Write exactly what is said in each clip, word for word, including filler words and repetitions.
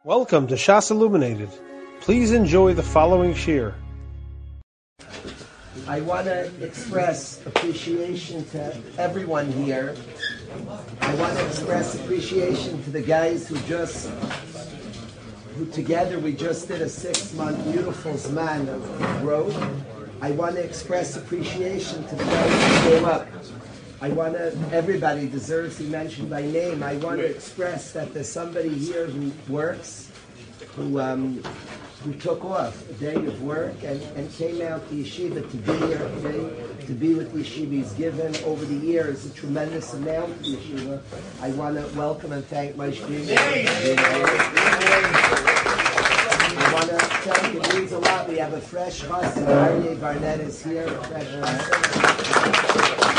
Welcome to Shas Illuminated. Please enjoy the following shir. I want to express appreciation to everyone here. I want to express appreciation to the guys who just, who together we just did a six-month beautiful Zman of growth. I want to express appreciation to the guys who came up. I want to, everybody deserves to be mentioned by name. I want to express that there's somebody here who works, who um, who took off a day of work and, and came out to yeshiva to be here today, to be with the yeshiva. He's given over the years a tremendous amount to yeshiva. I want to welcome and thank my shviga. I want to thank you. It means a lot. We have a fresh chassid. Aryeh Barnett is here, a fresh chassid.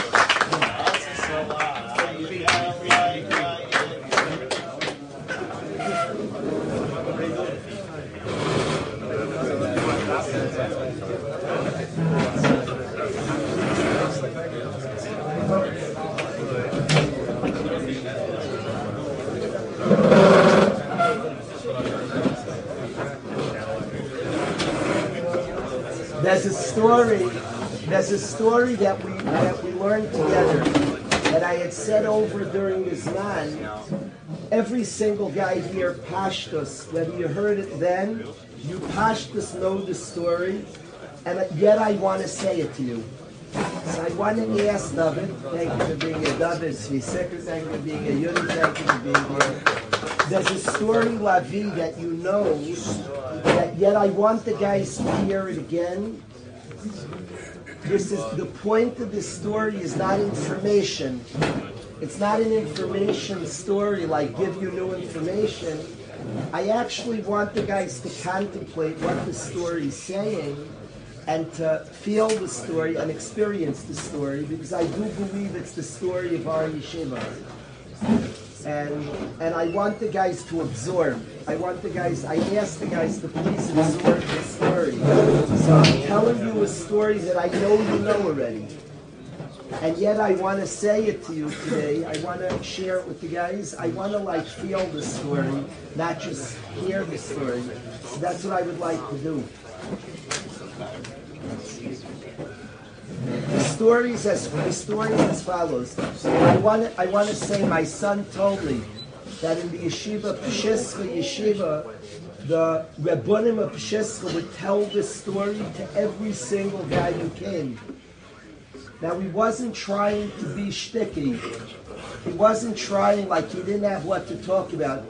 There's a story. There's a story that we that we learned together that I had said over during this man. Every single guy here, Pashtus, whether you heard it then, you Pashtus know the story, and yet I want to say it to you. So I want to ask David, thank you for being here, David Sviseker, thank you for being here, Yuri, thank you for being here. There's a story, Lavi, that you know, that yet I want the guys to hear it again. This is the point of this story is not information. It's not an information story like give you new information. I actually want the guys to contemplate what the story is saying and to feel the story and experience the story, because I do believe it's the story of our yeshiva. And and I want the guys to absorb. I want the guys, I ask the guys to please absorb the story. So I'm telling you a story that I know you know already. And yet I want to say it to you today. I want to share it with the guys. I want to like feel the story, not just hear the story. So that's what I would like to do. The story is as the story is as follows. I want to, I want to say my son told me that in the yeshiva Pshischa yeshiva, the Rebbunim of Pshischa would tell this story to every single guy who came. Now he wasn't trying to be shticky. He wasn't trying like he didn't have what to talk about.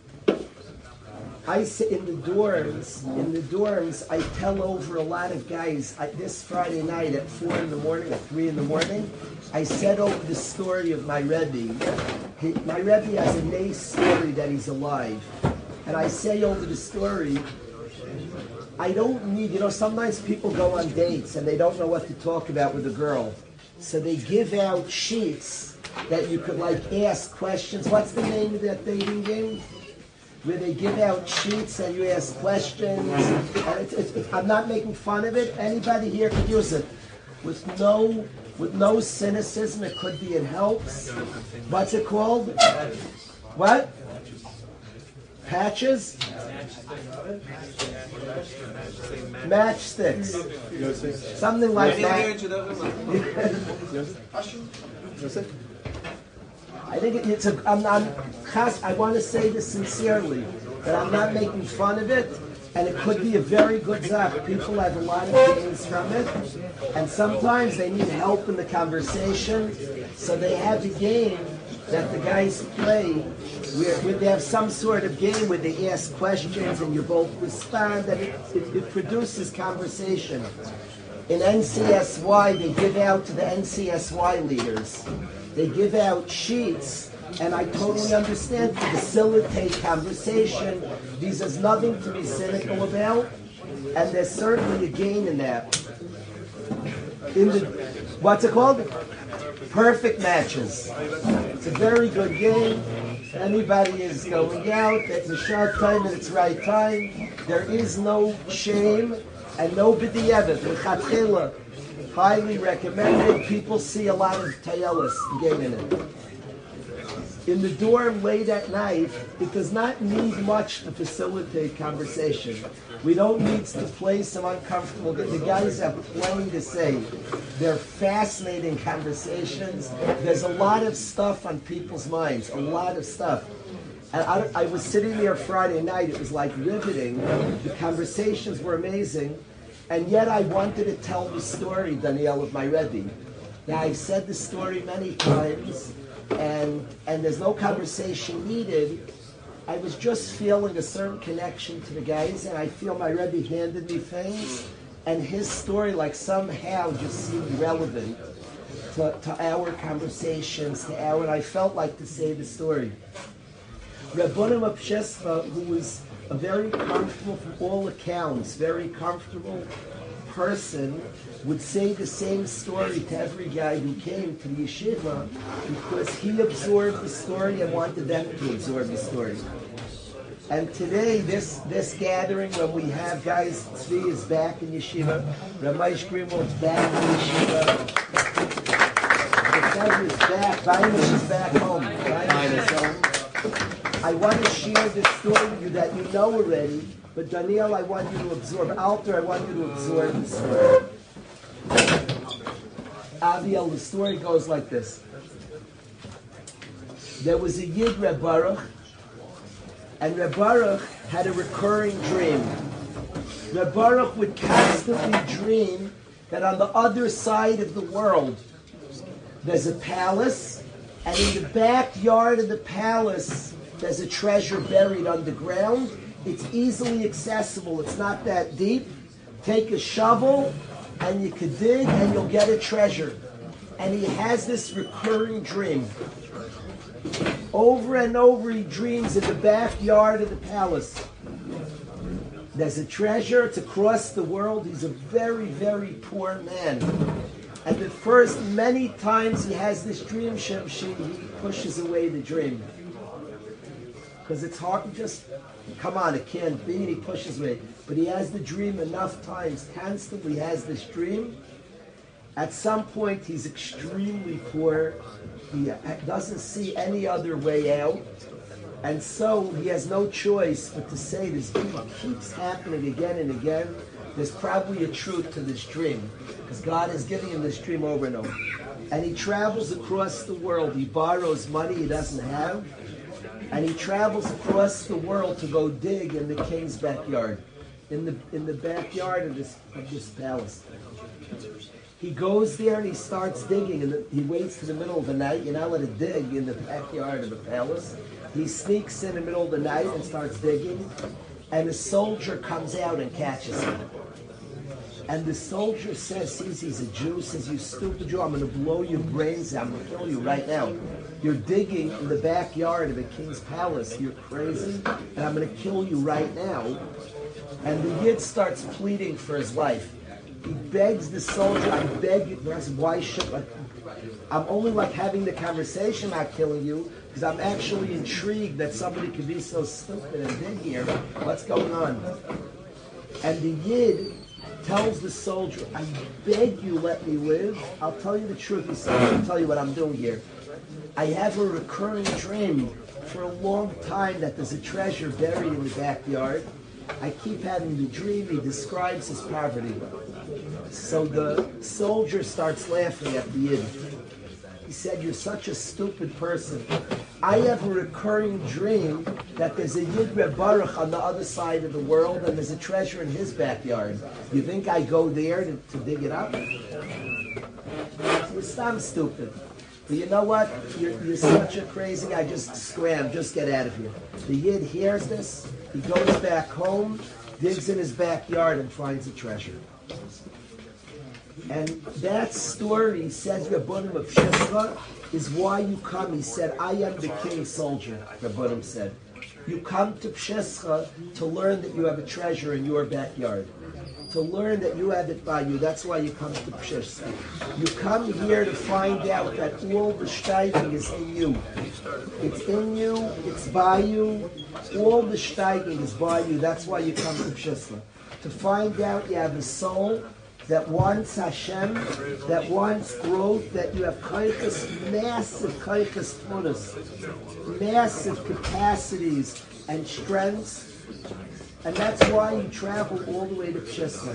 I sit in the dorms, in the dorms, I tell over a lot of guys, I, this Friday night at four in the morning, at three in the morning, I said over the story of my Rebbe. He, my Rebbe has a nice story that he's alive. And I say over the story, I don't need, you know, sometimes people go on dates and they don't know what to talk about with a girl. So they give out sheets that you could like ask questions. What's the name of that dating game? Where they give out sheets and you ask questions. And it's, it's, it's, I'm not making fun of it. Anybody here could use it. With no, with no cynicism, it could be, it helps. What's it called? What? Patches? Matchsticks. Something like that. I think it, it's a, I'm, I'm, I want to say this sincerely, that I'm not making fun of it, and it could be a very good zap. People have a lot of gains from it, and sometimes they need help in the conversation, so they have a game that the guys play where, where they have some sort of game where they ask questions and you both respond, and it, it, it produces conversation. In N C S Y, they give out to the N C S Y leaders. They give out sheets, and I totally understand to facilitate conversation. These is nothing to be cynical about, and there's certainly a gain in that. In the, what's it called? Perfect matches. It's a very good game. Anybody is going out, it's a short time and it's right time. There is no shame and no b'diavad. L'chatchila, highly recommended. People see a lot of tayelis game in it. in the dorm late at night, it does not need much to facilitate conversation. We don't need to play some uncomfortable. The guys have plenty to say. They're fascinating conversations. There's a lot of stuff on people's minds, a lot of stuff. And I, I was sitting there Friday night. It was like riveting. The conversations were amazing. And yet I wanted to tell the story, Daniel, of my Rebbe. Now, I've said the story many times, and and there's no conversation needed. I was just feeling a certain connection to the guys, and I feel my Rebbe handed me things, and his story like somehow just seemed relevant to, to our conversations, to our, and I felt like to say the story. Rabbonim of Pshescha, who was a very comfortable, from all accounts, very comfortable person, would say the same story to every guy who came to the yeshiva because he absorbed the story and wanted them to absorb the story. And today, this this gathering, when we have guys, Tzvi is back in yeshiva, Ramesh Greenwald's back in yeshiva, the is back, Vainish is back home. Vainish is home. I want to share this story with you that you know already, but Daniel, I want you to absorb. Alter, I want you to absorb the story. Aviel, the story goes like this. There was a Yid, Reb Baruch, and Reb Baruch had a recurring dream. Reb Baruch would constantly dream that on the other side of the world, there's a palace, and in the backyard of the palace, there's a treasure buried underground. It's easily accessible. It's not that deep. Take a shovel, and you could dig, and you'll get a treasure. And he has this recurring dream. Over and over, he dreams in the backyard of the palace. There's a treasure. It's across the world. He's a very, very poor man. And the first many times he has this dream, Shemshi, he pushes away the dream. Because it's hard to just, come on, it can't be, and he pushes away. But he has the dream enough times, constantly has this dream. At some point, he's extremely poor. He doesn't see any other way out. And so he has no choice but to say this dream keeps happening again and again. There's probably a truth to this dream, because God is giving him this dream over and over. And he travels across the world. He borrows money he doesn't have. And he travels across the world to go dig in the king's backyard, in the in the backyard of this of this palace. He goes there and he starts digging, and he waits to the middle of the night. You're not allowed to dig in the backyard of the palace. He sneaks in the middle of the night and starts digging, and a soldier comes out and catches him. And the soldier says, sees he's a Jew, says, "You stupid Jew, I'm going to blow your brains out. I'm going to kill you right now. You're digging in the backyard of a king's palace. You're crazy, and I'm going to kill you right now." And the Yid starts pleading for his life. He begs the soldier, "I beg you." I said, "Why should I? I'm only like having the conversation, not killing you, because I'm actually intrigued that somebody could be so stupid and dig here. What's going on?" And the Yid tells the soldier, "I beg you, let me live. I'll tell you the truth." He said, "I'll tell you what I'm doing here. I have a recurring dream for a long time that there's a treasure buried in the backyard. I keep having the dream." He describes his poverty. So the soldier starts laughing at the Yid. He said, "You're such a stupid person. I have a recurring dream that there's a Yid Reb Baruch on the other side of the world, and there's a treasure in his backyard. You think I go there to, to dig it up?" You're stam stupid. But you know what? You're, you're such a crazy guy. Just scram. Just get out of here. The Yid hears this. He goes back home, digs in his backyard, and finds a treasure. And that story, says Rabbonim of Pshescha, is why you come. He said, "I am the king's soldier," Rabbonim said. You come to Pshescha to learn that you have a treasure in your backyard. To learn that you have it by you. That's why you come to Pshescha. You come here to find out that all the steiging is in you. It's in you, it's by you. All the steiging is by you. That's why you come to Pshescha. To find out you have a soul, that wants Hashem, that wants growth, that you have kaiches, massive kaiches tmunas, massive capacities and strengths, and that's why you travel all the way to Pshisla.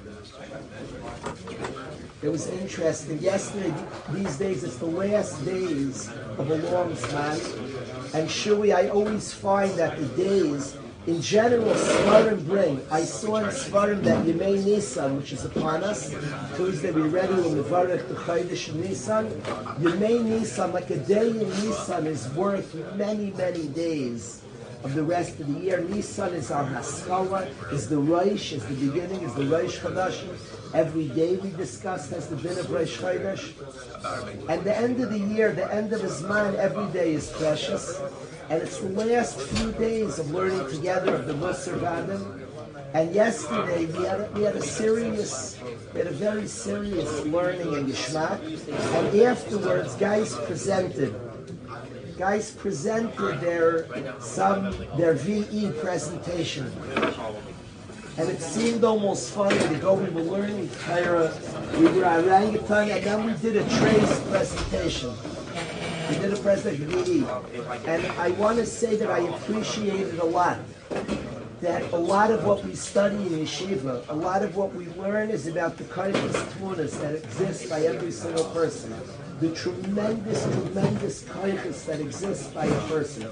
It was interesting. Yesterday, these days, it's the last days of a long time. And Shui, I always find that the days, in general, Svarim bring. I saw in Svarim that Yemei Nisan, which is upon us, Tuesday we ready with Mevarech the Chodesh in Nisan. Yemei Nisan, like a day in Nisan, is worth many, many days of the rest of the year. Nisan is our Haskalah, is the Rosh, is the beginning, is the Rosh Chodesh. Every day we discussed has the din of Rosh Chodesh. And the end of the year, the end of Zman, every day is precious. And it's the last few days of learning together of the Musar Vadim. And yesterday we had a, we had a serious, we had a very serious learning in Yishmak. And afterwards, guys presented. Guys presented their some their V E presentation, and it seemed almost funny to go. We were learning Torah, we were orangutan, and then we did a trace presentation. We did a presentation V E, and I want to say that I appreciated a lot. That a lot of what we study in yeshiva, a lot of what we learn is about the kaiches tmunas that exist by every single person. The tremendous, tremendous kaiches that exist by a person.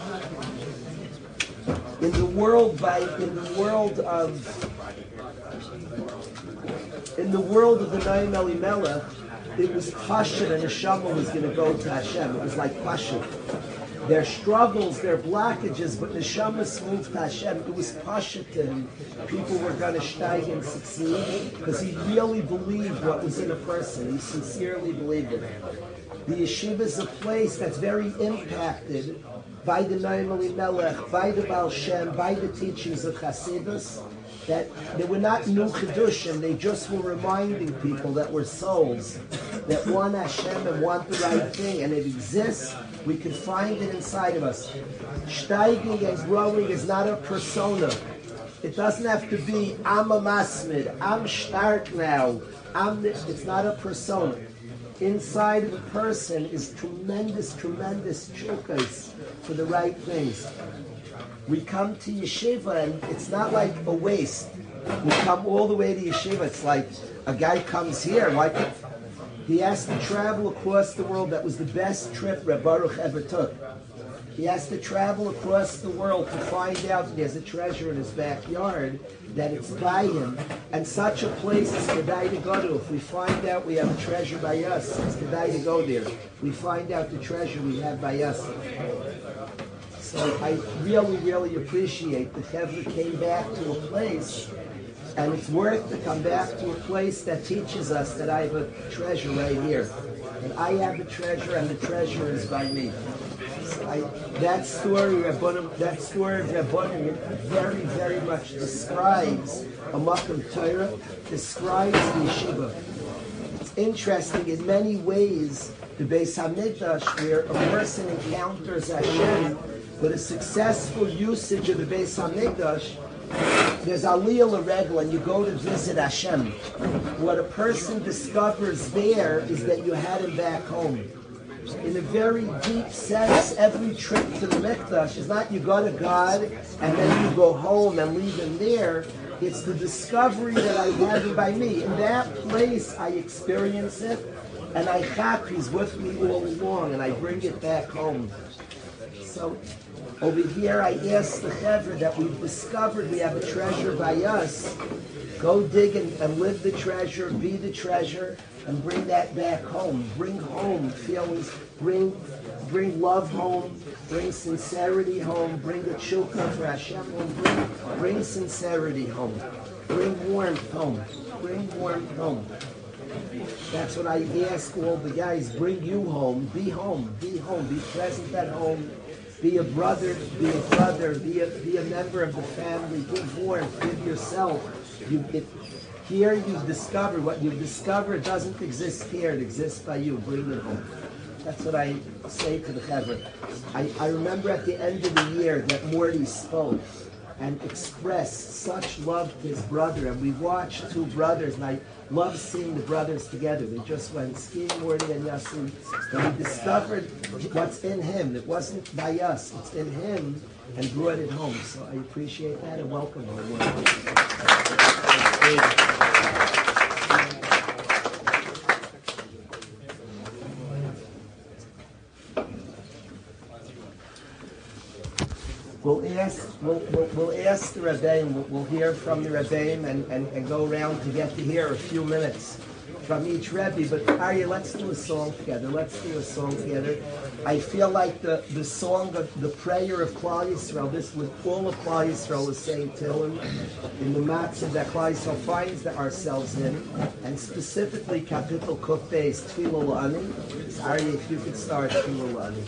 In the world, by in the world of in the world of the Naim Elimelech, it was Pashut, and Neshama was going to go to Hashem. It was like Pashut. Their struggles, their blockages, but Neshama moved to Hashem. It was Pashut to him. People were going to steig and succeed because he really believed what was in a person. He sincerely believed it. The yeshiva is a place that's very impacted by the Naim Elimelech, by the Baal Shem, by the teachings of Hasidus, that they were not new Chidushim, they just were reminding people that we're souls, that want Hashem and want the right thing, and it exists. We can find it inside of us. Steiging and growing is not a persona. It doesn't have to be, I'm a masmid, I'm stark now. I'm this. It's not a persona. Inside of a person is tremendous, tremendous chukas for the right things. We come to yeshiva and it's not like a waste. We come all the way to yeshiva. It's like a guy comes here. Why could, he has to travel across the world. That was the best trip Reb Baruch ever took. He has to travel across the world to find out that there's a treasure in his backyard, that it's by him. And such a place is kedai to go to. If we find out we have a treasure by us, it's kedai to go there. We find out the treasure we have by us. So I really, really appreciate the Chevra came back to a place, and it's worth to come back to a place that teaches us that I have a treasure right here. And I have a treasure, and the treasure is by me. So I, that story, Rabbanim, that story of Rabbanim very, very much describes a Makam Torah, describes the yeshiva. It's interesting in many ways, the Beis HaMikdash, where a person encounters Hashem, but a successful usage of the Beis HaMikdash, there's Aliyah L'Regel, and you go to visit Hashem. What a person discovers there is that you had him back home. In a very deep sense, every trip to the Mikdash is not you go to God and then you go home and leave him there. It's the discovery that I have him by me. In that place, I experience it, and I chap, he's with me all along, and I bring it back home. So over here, I ask the Chevra that we've discovered we have a treasure by us. Go dig and, and live the treasure, be the treasure, and bring that back home. Bring home feelings, bring bring love home, bring sincerity home, bring the chukka for Hashem home, bring, bring sincerity home, bring warmth home, bring warmth home. That's what I ask all the guys, bring you home, be home, be home, be present at home. Be a brother, be a brother, be a be a member of the family. Give warmth, give yourself. You it, here you've discovered what you've discovered doesn't exist here. It exists by you. Bring it home. That's what I say to the Chevra. I, I remember at the end of the year that Morty spoke, and expressed such love to his brother. And we watched two brothers, and I love seeing the brothers together. They just went skiing, Morty and Yassi, and we discovered what's in him. It wasn't by us, it's in him, and brought it home. So I appreciate that and welcome him. We'll ask, we'll, we'll, we'll ask the Rebbeim, we'll, we'll hear from the Rebbeim and, and, and go around to get to hear a few minutes from each Rebbe. But Aryeh, let's do a song together. Let's do a song together. I feel like the, the song, of the prayer of Klal Yisrael, this with all of Klal Yisrael is saying Tehillim in the matzah that Klal Yisrael finds ourselves in, and specifically Kapitel Kuf Beis, Tefillah L'Ani. Aryeh, if you could start Tefillah L'Ani.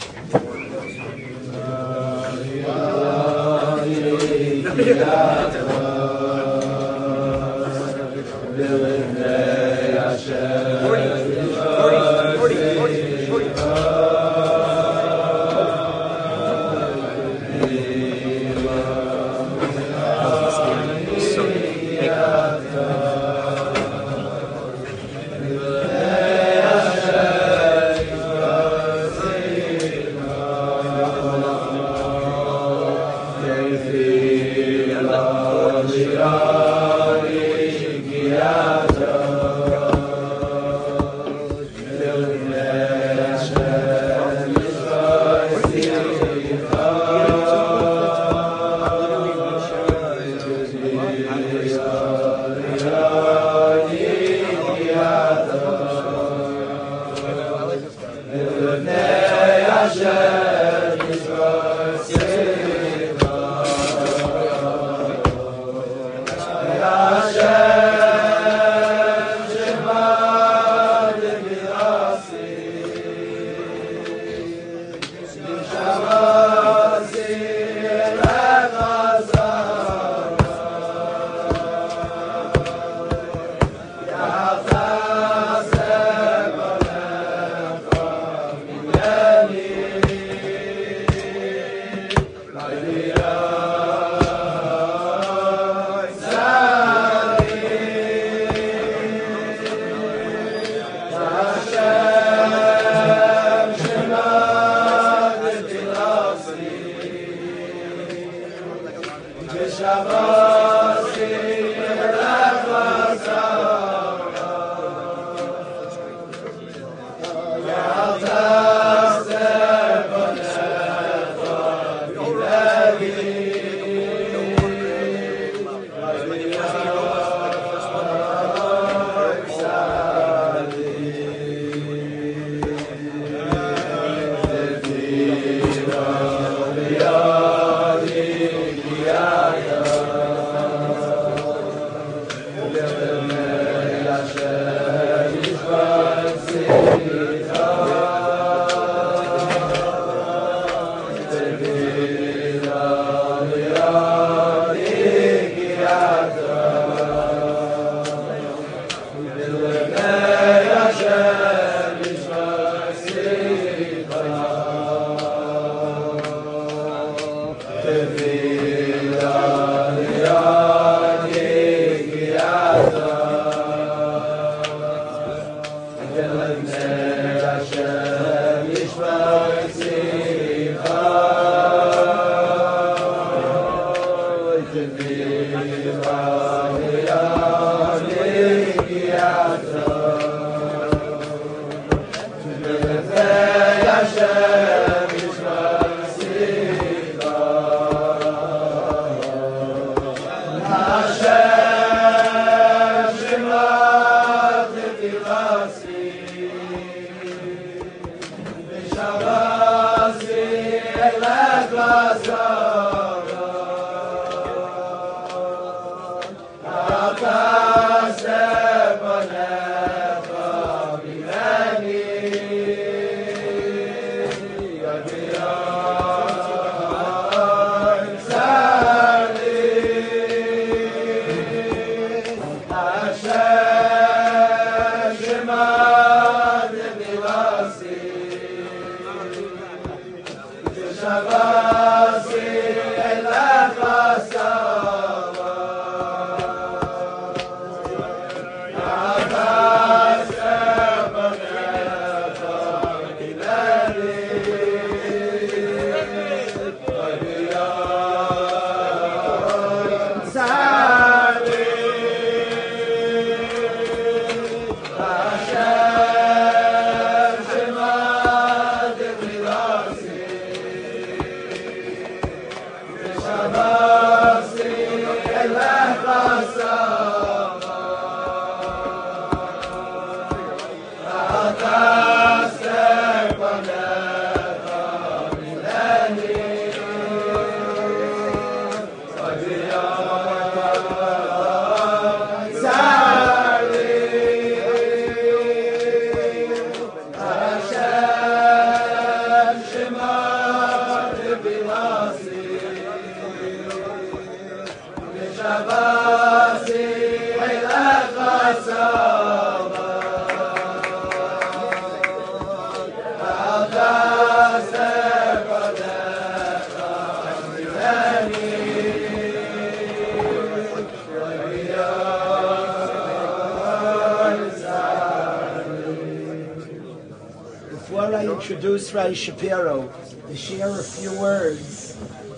Before I introduce Ray Shapiro to share a few words,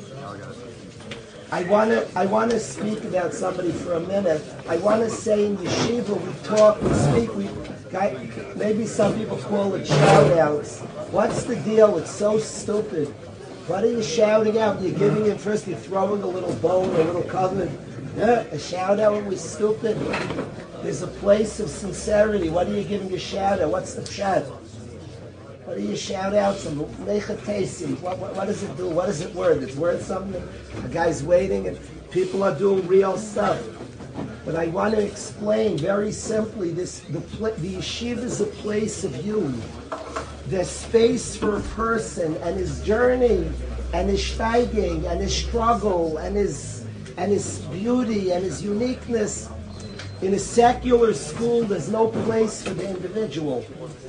I want to I want to speak about somebody for a minute. I want to say in yeshiva we talk, we speak, we maybe some people call it shout-outs. What's the deal? It's so stupid. What are you shouting out? You're giving it first, you're throwing a little bone, a little cover. Yeah, a shout-out was stupid. There's a place of sincerity. What are you giving a shout-out? What's the chat? What do you shout out? Some what, what, what does it do? What is it worth? It's worth something. A guy's waiting and people are doing real stuff. But I want to explain very simply this: the, the yeshiva is a place of you. There's space for a person and his journey and his steiging and his struggle and his and his beauty and his uniqueness. In a secular school, there's no place for the individual.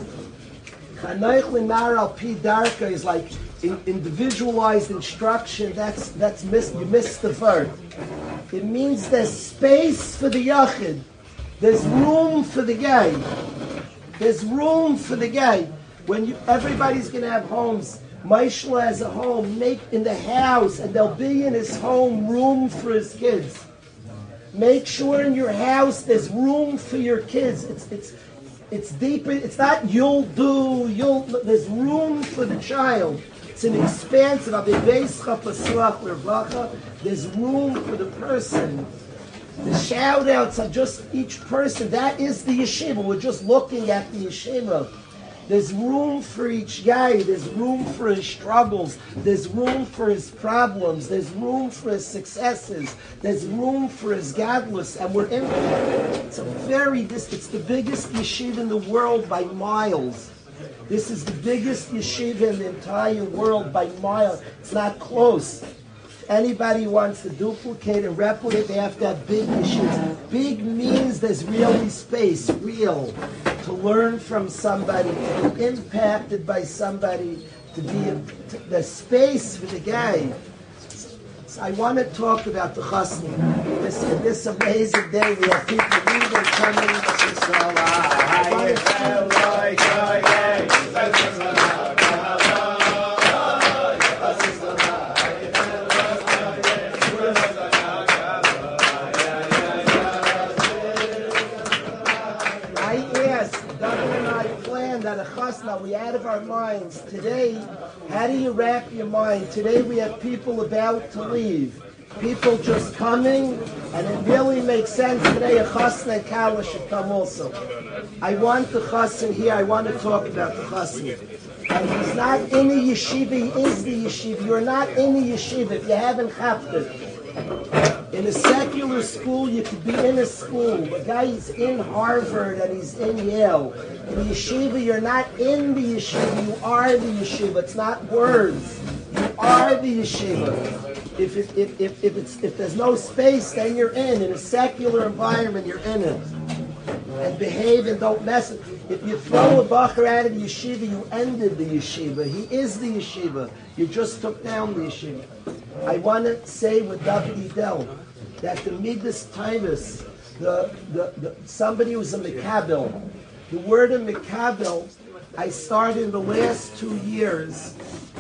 Is like in, individualized instruction. That's that's miss, you missed the verb. It means there's space for the yachid. There's room for the guy. There's room for the guy. When you, everybody's going to have homes. Maishla has a home. Make in the house, and there'll be in his home room for his kids. Make sure in your house there's room for your kids. It's it's. It's deeper. It's not you'll do. You'll. There's room for the child. It's an expansive. There's room for the person. The shout outs are just each person. That is the yeshiva. We're just looking at the yeshiva. There's room for each guy. There's room for his struggles. There's room for his problems. There's room for his successes. There's room for his godless. And we're in it's a very, this, it's the biggest yeshiva in the world by miles. This is the biggest yeshiva in the entire world by miles. It's not close. If anybody wants to duplicate and replicate, they have to have big yeshivas. Big means there's really space, real. To learn from somebody, to be impacted by somebody, to be a, to, the space for the guy. So I want to talk about the chasna. This, this amazing day, we have people leaving, coming. That a chasna, we out of our minds. Today, how do you wrap your mind? Today we have people about to leave. People just coming, and it really makes sense today a chasna and kala should come also. I want the chasna here, I want to talk about the chasna. And he's not in the yeshiva, he is the yeshiva. You're not in the yeshiva if you haven't chapped it. In a secular school, you could be in a school. A guy is in Harvard and he's in Yale. In the yeshiva, you're not in the yeshiva, you are the yeshiva. It's not words. You are the yeshiva. If, it, if, if, if, it's, if there's no space, then you're in. In a secular environment, you're in it. And behave and don't mess it. If you throw a bacher out of the yeshiva, you ended the yeshiva. He is the yeshiva. You just took down the yeshiva. I want to say with David Edel that the Midas Titus, the, the, the, somebody who's a Mekabel, the word of Mekabel, I started in the last two years,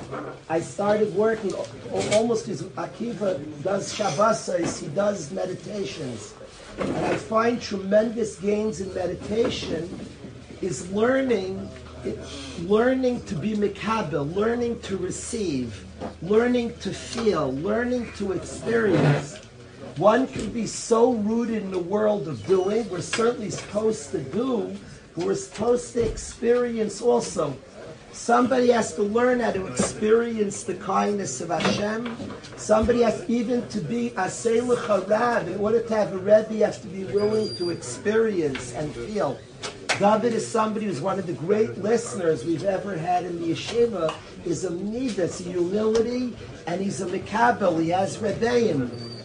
I started working, almost as Akiva does Shabbosais, he does meditations. And I find tremendous gains in meditation is learning, learning to be Mekabel, learning to receive, learning to feel, learning to experience. One can be so rooted in the world of doing. We're certainly supposed to do, but we're supposed to experience also. Somebody has to learn how to experience the kindness of Hashem. Somebody has even to be Aseh L'cha Rab. In order to have a Rebbe, you have to be willing to experience and feel. David is somebody who's one of the great listeners we've ever had in the yeshiva. Is a midas, a humility, and he's a mekabel. He has rebbeim.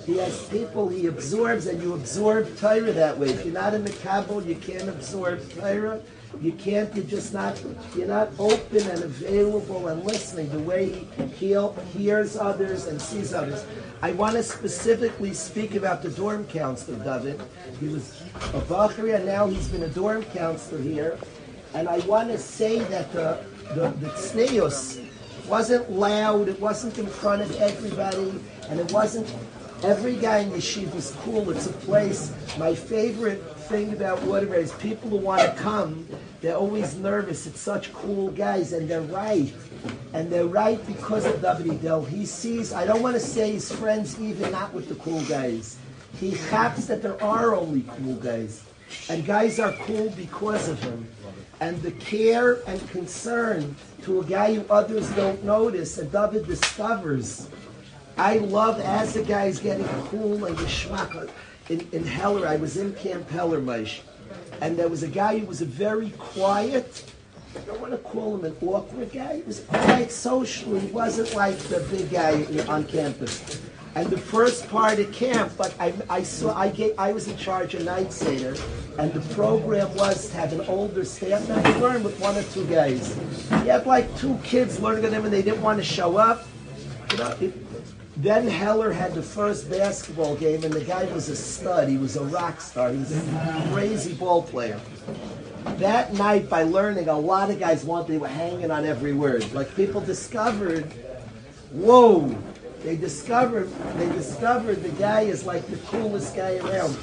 He has people he absorbs, and you absorb Torah that way. If you're not in the Kabbalah, you can't absorb Torah. You can't, you're just not, you're not open and available and listening the way he hears others and sees others. I want to specifically speak about the dorm counselor, David. He was a Bachri, and now he's been a dorm counselor here. And I want to say that the, the, the Tzneus wasn't loud, it wasn't in front of everybody, and it wasn't, every guy in Yeshiva was cool. It's a place, my favorite thing about Waterbury is people who want to come, they're always nervous. It's such cool guys, and they're right. And they're right because of David Idel. He sees, I don't want to say his friends even not with the cool guys. He happens that there are only cool guys. And guys are cool because of him. And the care and concern to a guy who others don't notice, and David discovers. I love as the guy's getting cool and geschmack. In, in Heller, I was in Camp Heller, Maish, and there was a guy who was a very quiet, I don't want to call him an awkward guy, he was quiet socially, he wasn't like the big guy on campus. And the first part of camp, but I, I saw, I gave, I was in charge of Night Seder, and the program was to have an older staff member learn with one or two guys. He had like two kids learning with him, and they didn't want to show up. You know, it, Then Heller had the first basketball game, and the guy was a stud. He was a rock star. He was a crazy ball player. That night, by learning, a lot of guys wanted, they were hanging on every word. Like people discovered, whoa, they discovered, they discovered the guy is like the coolest guy around.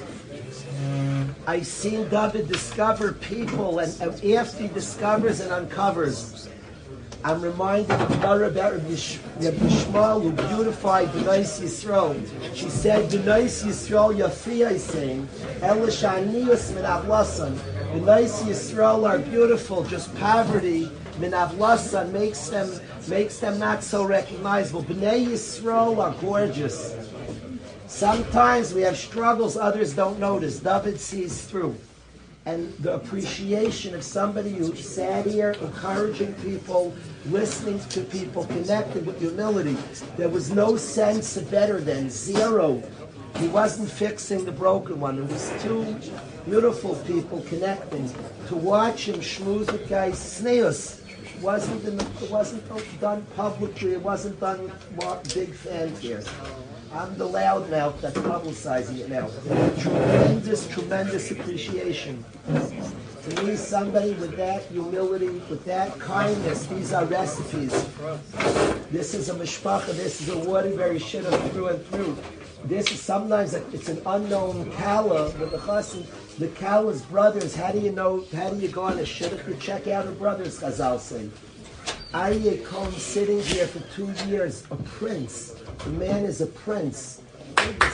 I seen David discover people, and, and after he discovers and uncovers, I'm reminded of Gemara about Rabbi Shmuel, who beautified B'nais Yisrael. She said, B'nais Yisrael Yafi, I sing, Elish Aniyus Min Avlasan. B'nais Yisrael are beautiful, just poverty, Min Avlasan, makes them, makes them not so recognizable. B'nai Yisrael are gorgeous. Sometimes we have struggles others don't notice. David sees through. And the appreciation of somebody who sat here, encouraging people, listening to people, connected with humility. There was no sense of better than zero. He wasn't fixing the broken one. It was two beautiful people connecting. To watch him schmooze with guys, Sneus, wasn't in the, it wasn't done publicly. It wasn't done with big fanfare. I'm the loudmouth that's publicizing it now. Tremendous, tremendous appreciation. To me, somebody with that humility, with that kindness, these are recipes. This is a mishpacha, this is a Waterbury shidduch through and through. This is sometimes, a, it's an unknown kala with the chassid. The kala's brothers, how do you know, how do you go on a shidduch? You check out her brothers, Chazal say. Aryeh Cohen sitting here for two years, a prince. The man is a prince. This is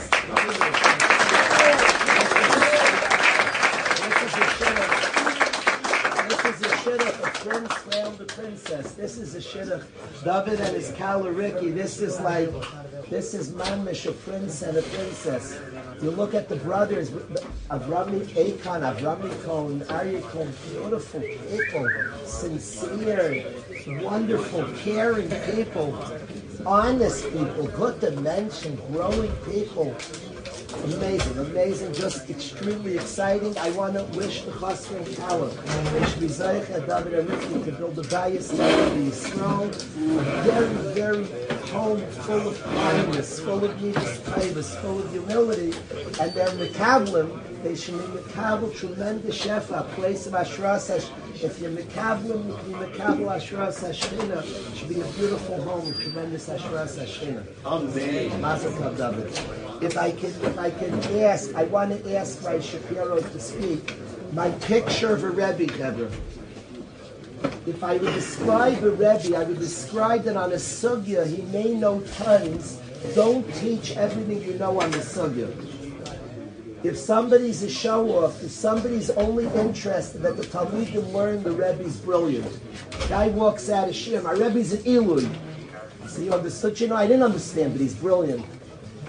a shidduch, a prince found a princess. This is a shidduch. David and his kala Ricky. This is like, this is mamish, a prince and a princess. You look at the brothers, Avrami Akon, Avrami Cohen, Aryeh Cohen, beautiful people, sincere, wonderful, caring people, honest people, good to mention, growing people. Amazing, amazing, just extremely exciting. I want to wish the Chassid and Kala, wish Mizaycha, David and Ricky to build the bias of the Yisrael. Very, very home, full of kindness, full of needless kindness, full of humility. And they're Mekablim, they should be Mekabel, tremendous shefa, a place of Ashras. If you're Mekablim, you be Mekabel Ashras Hashchina. It should be a beautiful home, a tremendous Ashras Hashchina. Amen. Mazel tov, David. If I can, if I can ask, I want to ask my Shapiro to speak. My picture of a Rebbe, Heather. If I would describe a Rebbe, I would describe it on a sugya. He may know tons. Don't teach everything you know on the sugya. If somebody's a show-off, if somebody's only interested that the Talmudim learn the Rebbe's brilliant. Guy walks out of Shir, my Rebbe's an Elul. So you understood, you know, I didn't understand, but he's brilliant.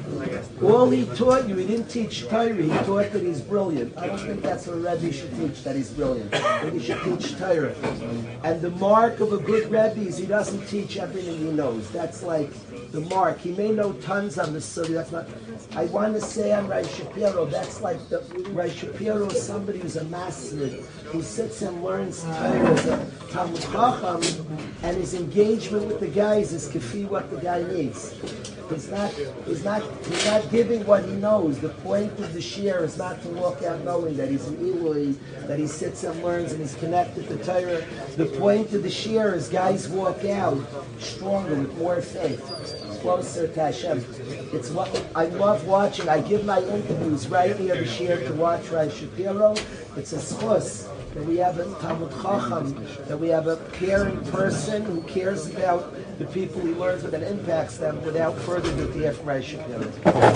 All he taught you, he didn't teach Torah, he taught that he's brilliant. I don't think that's what a Rebbe should teach, that he's brilliant. I think he should teach Torah. And the mark of a good Rebbe is he doesn't teach everything he knows. That's like the mark. He may know tons on the study, that's not... I want to say on Rai Shapiro, that's like the... Rai Shapiro is somebody who's a master, who sits and learns Torah as a Talmud Chacham, and his engagement with the guys is kafi what the guy needs. He's not, he's not, he's not giving what he knows. The point of the shiur is not to walk out knowing that he's an Eloi, that he sits and learns and he's connected to Torah. The point of the shiur is guys walk out stronger with more faith, closer to Hashem. It's what I love watching. I give my interviews right near the shiur to watch Rai Shapiro. It's a schus that we have a Talmud Chacham, that we have a caring person who cares about the people he learns with and impacts them. Without further ado, the F. Rai Shapiro.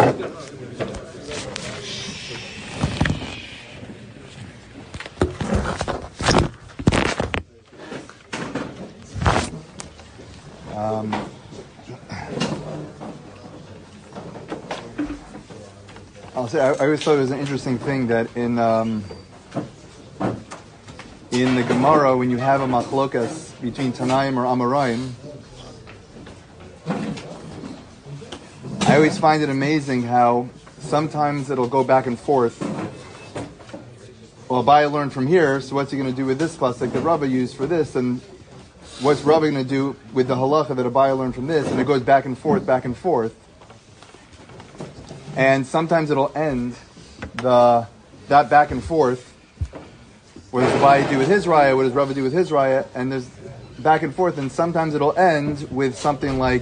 Um, I'll say I, I always thought it was an interesting thing that in um, in the Gemara, when you have a machlokas between Tanaim or Amoraim, I always find it amazing how sometimes it'll go back and forth. Well, Abaye learned from here, so what's he going to do with this pasuk that Rabba used for this, and what's Rabba going to do with the halacha that Abaye learned from this, and it goes back and forth, back and forth. And sometimes it'll end the that back and forth. What does Abaye do with his raya? What does Rabba do with his raya? And there's back and forth, and sometimes it'll end with something like,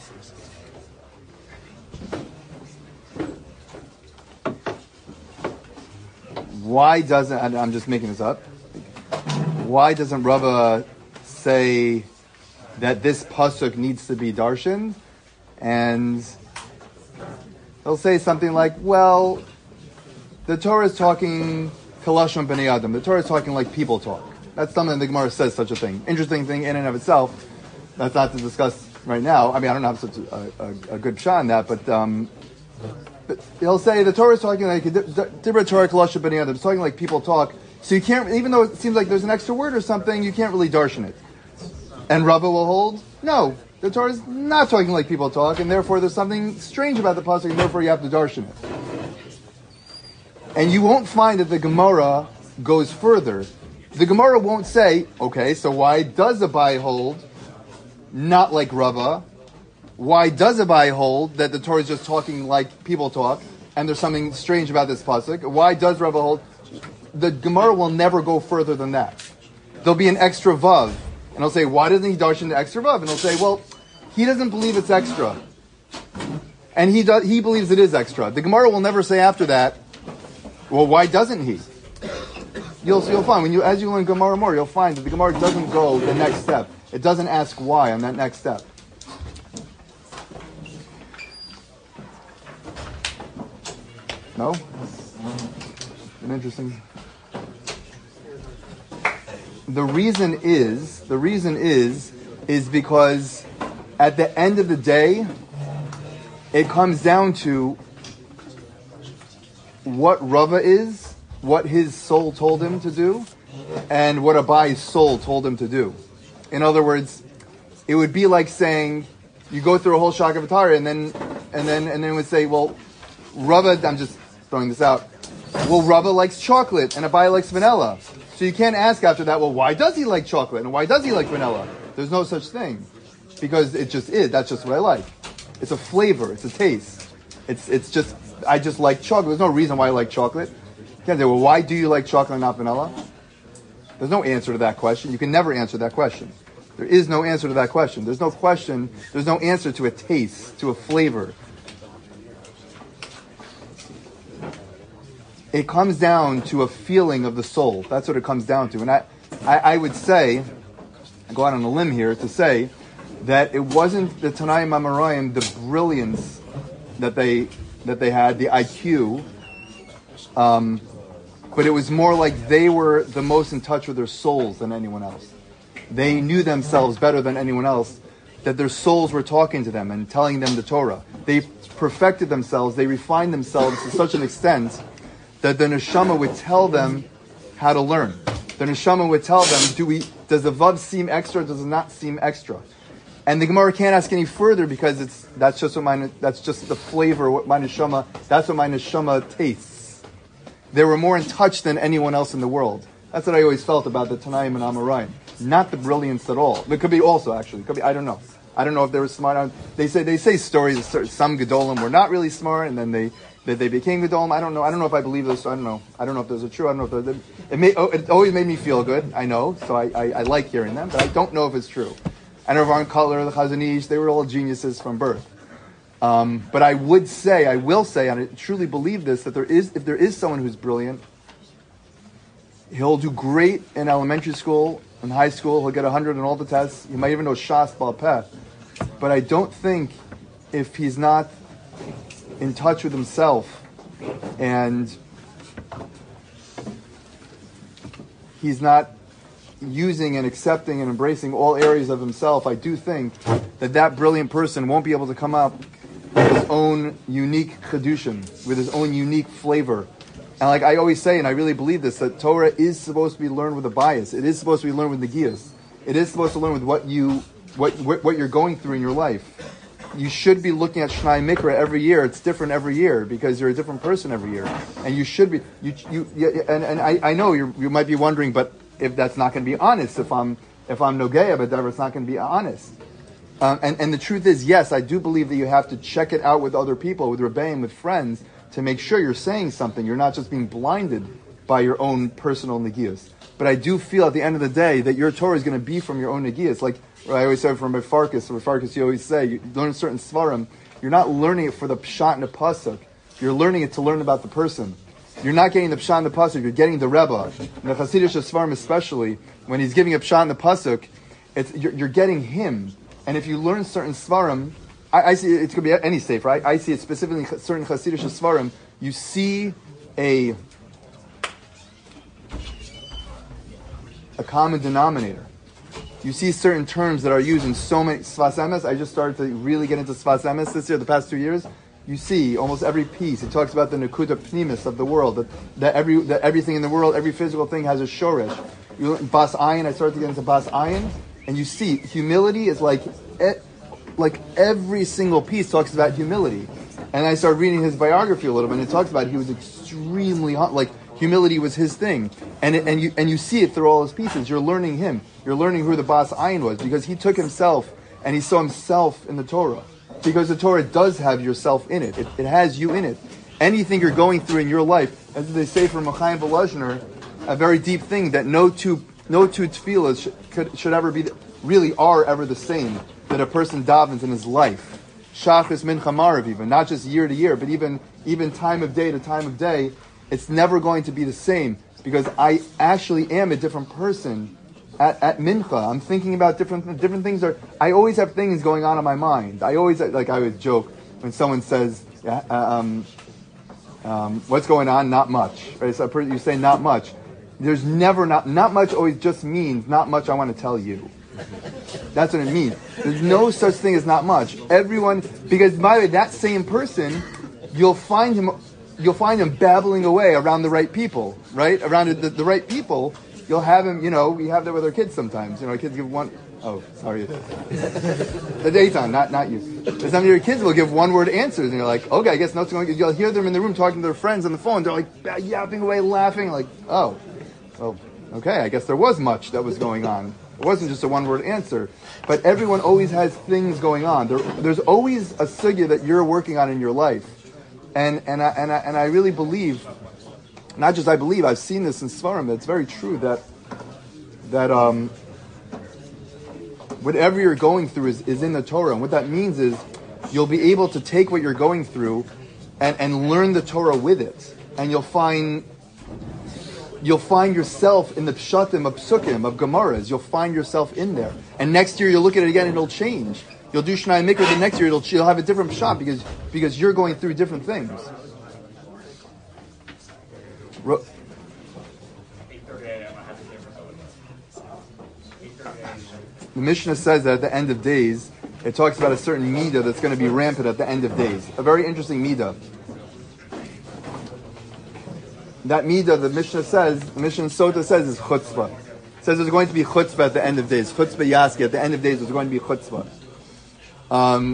why doesn't, I'm just making this up, why doesn't Rabba say that this pasuk needs to be darshaned? And they'll say something like, well, the Torah is talking kalashon b'nei adam. The Torah is talking like people talk. That's something the Gemara says such a thing. Interesting thing in and of itself. That's not to discuss right now. I mean, I don't have such a, a, a good shot on that, but, um, but he'll say the Torah is talking like dibra Torah kalashon b'nei adam. It's talking like people talk. So you can't, even though it seems like there's an extra word or something, you can't really darshan it. And Rabba will hold, no, the Torah is not talking like people talk, and therefore there's something strange about the pasuk, and therefore you have to darshan it. And you won't find that the Gemara goes further. The Gemara won't say, okay, so why does Abaye hold not like Rabba? Why does Abaye hold that the Torah is just talking like people talk, and there's something strange about this pasuk? Why does Rabba hold? The Gemara will never go further than that. There'll be an extra vav, and he'll say, why doesn't he darshan the extra vav? And he'll say, well, he doesn't believe it's extra, and he does, he believes it is extra. The Gemara will never say after that, well, why doesn't he? You'll you'll find when you as you learn Gemara more, you'll find that the Gemara doesn't go the next step. It doesn't ask why on that next step. No? An interesting. The reason is the reason is is because at the end of the day, it comes down to what Rava is, what his soul told him to do, and what Abaye's soul told him to do. In other words, it would be like saying you go through a whole Shakavatara and then and then and then would say, well, Rava, I'm just throwing this out. Well, Rava likes chocolate and Abaye likes vanilla. So you can't ask after that, well, why does he like chocolate and why does he like vanilla? There's no such thing. Because it just is. That's just what I like. It's a flavor. It's a taste. It's it's just, I just like chocolate. There's no reason why I like chocolate. You can't say, well, why do you like chocolate and not vanilla? There's no answer to that question. You can never answer that question. There is no answer to that question. There's no question. There's no answer to a taste, to a flavor. It comes down to a feeling of the soul. That's what it comes down to. And I, I, I would say, I go out on a limb here to say that it wasn't the Tanaim Amoraim, the brilliance that they that they had, the I Q, um, but it was more like they were the most in touch with their souls than anyone else. They knew themselves better than anyone else. that their souls were talking to them and telling them the Torah. They perfected themselves, they refined themselves to such an extent that the neshama would tell them how to learn. The neshama would tell them, do we, does the vav seem extra or does it not seem extra? And the Gemara can't ask any further because it's that's just what my that's just the flavor, what my neshama, that's what my neshama tastes. They were more in touch than anyone else in the world. That's what I always felt about the Tanaim and Amoraim. Not the brilliance at all. It could be also, actually. It could be, I don't know. I don't know if they were smart. They say they say stories. Some Gedolim were not really smart, and then they they, they became Gedolim. I don't know. I don't know if I believe this. I don't know. I don't know if those are true. I don't know if those, it may. It always made me feel good. I know. So I, I, I like hearing them, but I don't know if it's true. And Rav Cutler, the Chazon Ish, they were all geniuses from birth. Um, but I would say, I will say, and I truly believe this, that there is, if there is someone who's brilliant, he'll do great in elementary school, in high school, he'll get one hundred in all the tests, he might even know Shas Bal Peh. But I don't think if he's not in touch with himself and he's not using and accepting and embracing all areas of himself, I do think that that brilliant person won't be able to come up with his own unique chedushin, with his own unique flavor. And like I always say, and I really believe this, that Torah is supposed to be learned with a bias. It is supposed to be learned with negias. It is supposed to learn with what you, what what, what you're going through in your life. You should be looking at Shnai Mikra every year. It's different every year because you're a different person every year, and you should be. You you yeah, and and I, I know you you might be wondering, but if that's not going to be honest, if I'm if I'm Nogeya, but it's not going to be honest. Um, and and the truth is, yes, I do believe that you have to check it out with other people, with Rebbeim, with friends, to make sure you're saying something. You're not just being blinded by your own personal negias. But I do feel at the end of the day that your Torah is going to be from your own negias. Like I always say from Mefarkas, Mefarkas you always say, you learn certain svarim, you're not learning it for the pshat and the pasuk. You're learning it to learn about the person. You're not getting the pshat and the pasuk, you're getting the Rebbe. In the Hasidic svarim especially, when he's giving a pshat and the pasuk, it's, you're, you're getting him. And if you learn certain svarim, I, I see it could be any sefer. I, I see it specifically in certain Hasidic svarim. You see a a common denominator. You see certain terms that are used in so many Sfas Emes. I just started to really get into Sfas Emes this year, the past two years. You see almost every piece. It talks about the Nekuda Pnimis of the world, that, that every that everything in the world, every physical thing has a shoresh. You Bas Ayin. I started to get into Bas Ayin, and you see humility is like. It, Like every single piece talks about humility, and I started reading his biography a little bit. And it talks about he was extremely hot, like humility was his thing, and it, and you and you see it through all his pieces. You're learning him. You're learning who the Bas Ayin was because he took himself and he saw himself in the Torah. Because the Torah does have yourself in it. It, it has you in it. Anything you're going through in your life, as they say from Chaim Volozhiner, a very deep thing that no two no two tefillas should, could, should ever be really are ever the same. That a person davens in his life, shachris mincha marav, even not just year to year, but even even time of day to time of day, it's never going to be the same because I actually am a different person at, at mincha. I'm thinking about different different things. Are I always have things going on in my mind. I always like I always joke when someone says, yeah, um, um, "What's going on?" Not much. Right? So you say not much. There's never not not much. Always just means not much. I want to tell you. That's what it means. There's no such thing as not much. Everyone, because by the way, that same person, you'll find him, you'll find him babbling away around the right people, right? Around the, the right people, you'll have him. You know, we have that with our kids sometimes. You know, our kids give one. Oh, sorry, the daytime, not not you. But some of your kids will give one-word answers, and you're like, okay, I guess nothing's going. You'll hear them in the room talking to their friends on the phone. They're like yapping away, laughing, like, oh, well, okay, I guess there was much that was going on. It wasn't just a one-word answer. But everyone always has things going on. There, there's always a sugya that you're working on in your life. And and I, and I, and I really believe, not just I believe, I've seen this in Svarim, that it's very true that that um, whatever you're going through is, is in the Torah. And what that means is you'll be able to take what you're going through and, and learn the Torah with it. And you'll find... You'll find yourself in the pshatim of psukim, of gemaras. You'll find yourself in there. And next year you'll look at it again and it'll change. You'll do Shnai Mikra, the next year it'll, you'll have a different pshat because, because you're going through different things. Ro- the Mishnah says that at the end of days, it talks about a certain midah that's going to be rampant at the end of days. A very interesting midah. That midah, the Mishnah says, the Mishnah Sota says, is chutzpah. It says there's going to be chutzpah at the end of days. Chutzpah yaski, at the end of days there's going to be chutzpah. Um,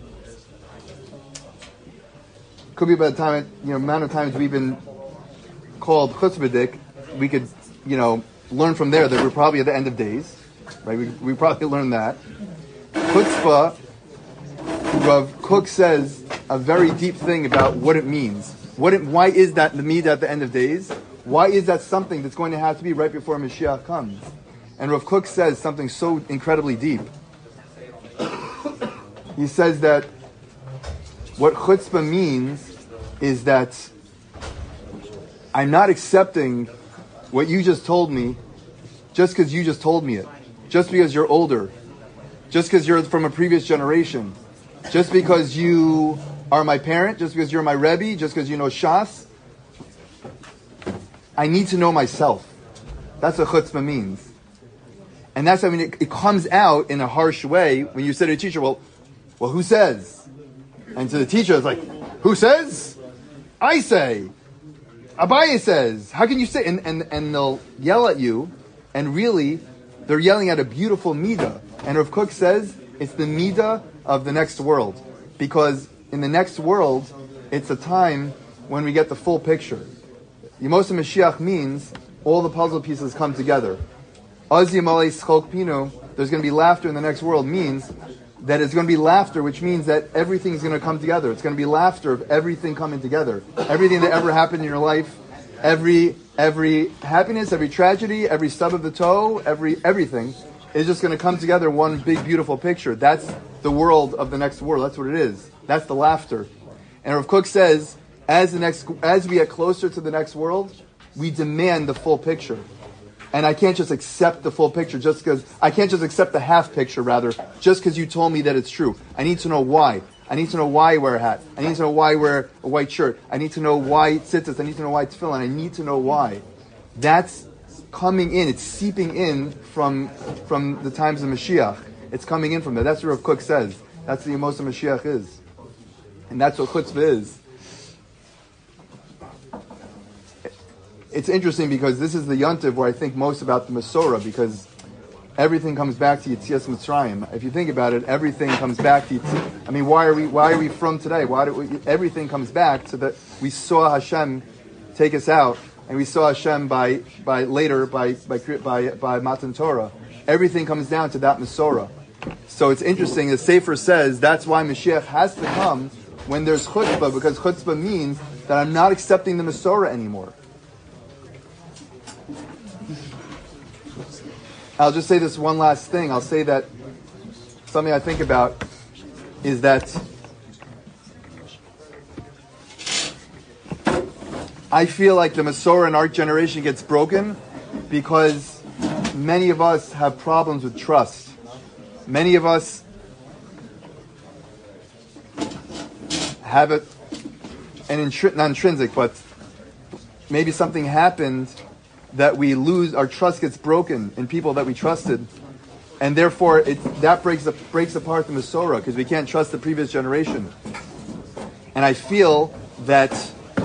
could be by the time, you know, amount of times we've been called chutzpahdik, we could, you know, learn from there that we're probably at the end of days. Right? We, we probably learned that. Chutzpah, Rav Kook says a very deep thing about what it means. What it, why is that the midah at the end of days? Why is that something that's going to have to be right before Mashiach comes? And Rav Kook says something so incredibly deep. He says that what chutzpah means is that I'm not accepting what you just told me just because you just told me it. Just because you're older. Just because you're from a previous generation. Just because you are my parent. Just because you're my Rebbe. Just because you know Shas. I need to know myself. That's what chutzpah means. And that's, I mean, it, it comes out in a harsh way when you say to a teacher, well, well, who says? And to the teacher, it's like, who says? I say. Abaye says. How can you say? And, and, and they'll yell at you, and really, they're yelling at a beautiful midah. And Rav Kook says, it's the midah of the next world. Because in the next world, it's a time when we get the full picture. Yemos HaMashiach means all the puzzle pieces come together. Az Yamalei Schok Pinu, there's going to be laughter in the next world, means that it's going to be laughter, which means that everything's going to come together. It's going to be laughter of everything coming together. Everything that ever happened in your life, every every happiness, every tragedy, every stub of the toe, every everything is just going to come together in one big, beautiful picture. That's the world of the next world. That's what it is. That's the laughter. And Rav Kook says, as the next, as we get closer to the next world, we demand the full picture. And I can't just accept the full picture just because, I can't just accept the half picture rather, just because you told me that it's true. I need to know why. I need to know why I wear a hat. I need to know why I wear a white shirt. I need to know why tzitzis. I need to know why tefillin. I need to know why. That's coming in. It's seeping in from from the times of Mashiach. It's coming in from there. That's what Rav Kook says. That's the Yemos HaMashiach is. And that's what chutzpah is. It's interesting because this is the yontiv where I think most about the Masorah, because everything comes back to Yetzias Mitzrayim. If you think about it, everything comes back to Yetzias. I mean, why are we why are we from today? Why do we, everything comes back to that we saw Hashem take us out, and we saw Hashem by by later by by by, by Matan Torah. Everything comes down to that Masorah. So it's interesting. The Sefer says that's why Mashiach has to come when there's chutzpah, because chutzpah means that I'm not accepting the Masorah anymore. I'll just say this one last thing. I'll say that something I think about is that I feel like the Masorah in our generation gets broken because many of us have problems with trust. Many of us have it, and intri- not intrinsic, but maybe something happened that we lose, our trust gets broken in people that we trusted, and therefore it, that breaks breaks apart the Masorah because we can't trust the previous generation. And I feel that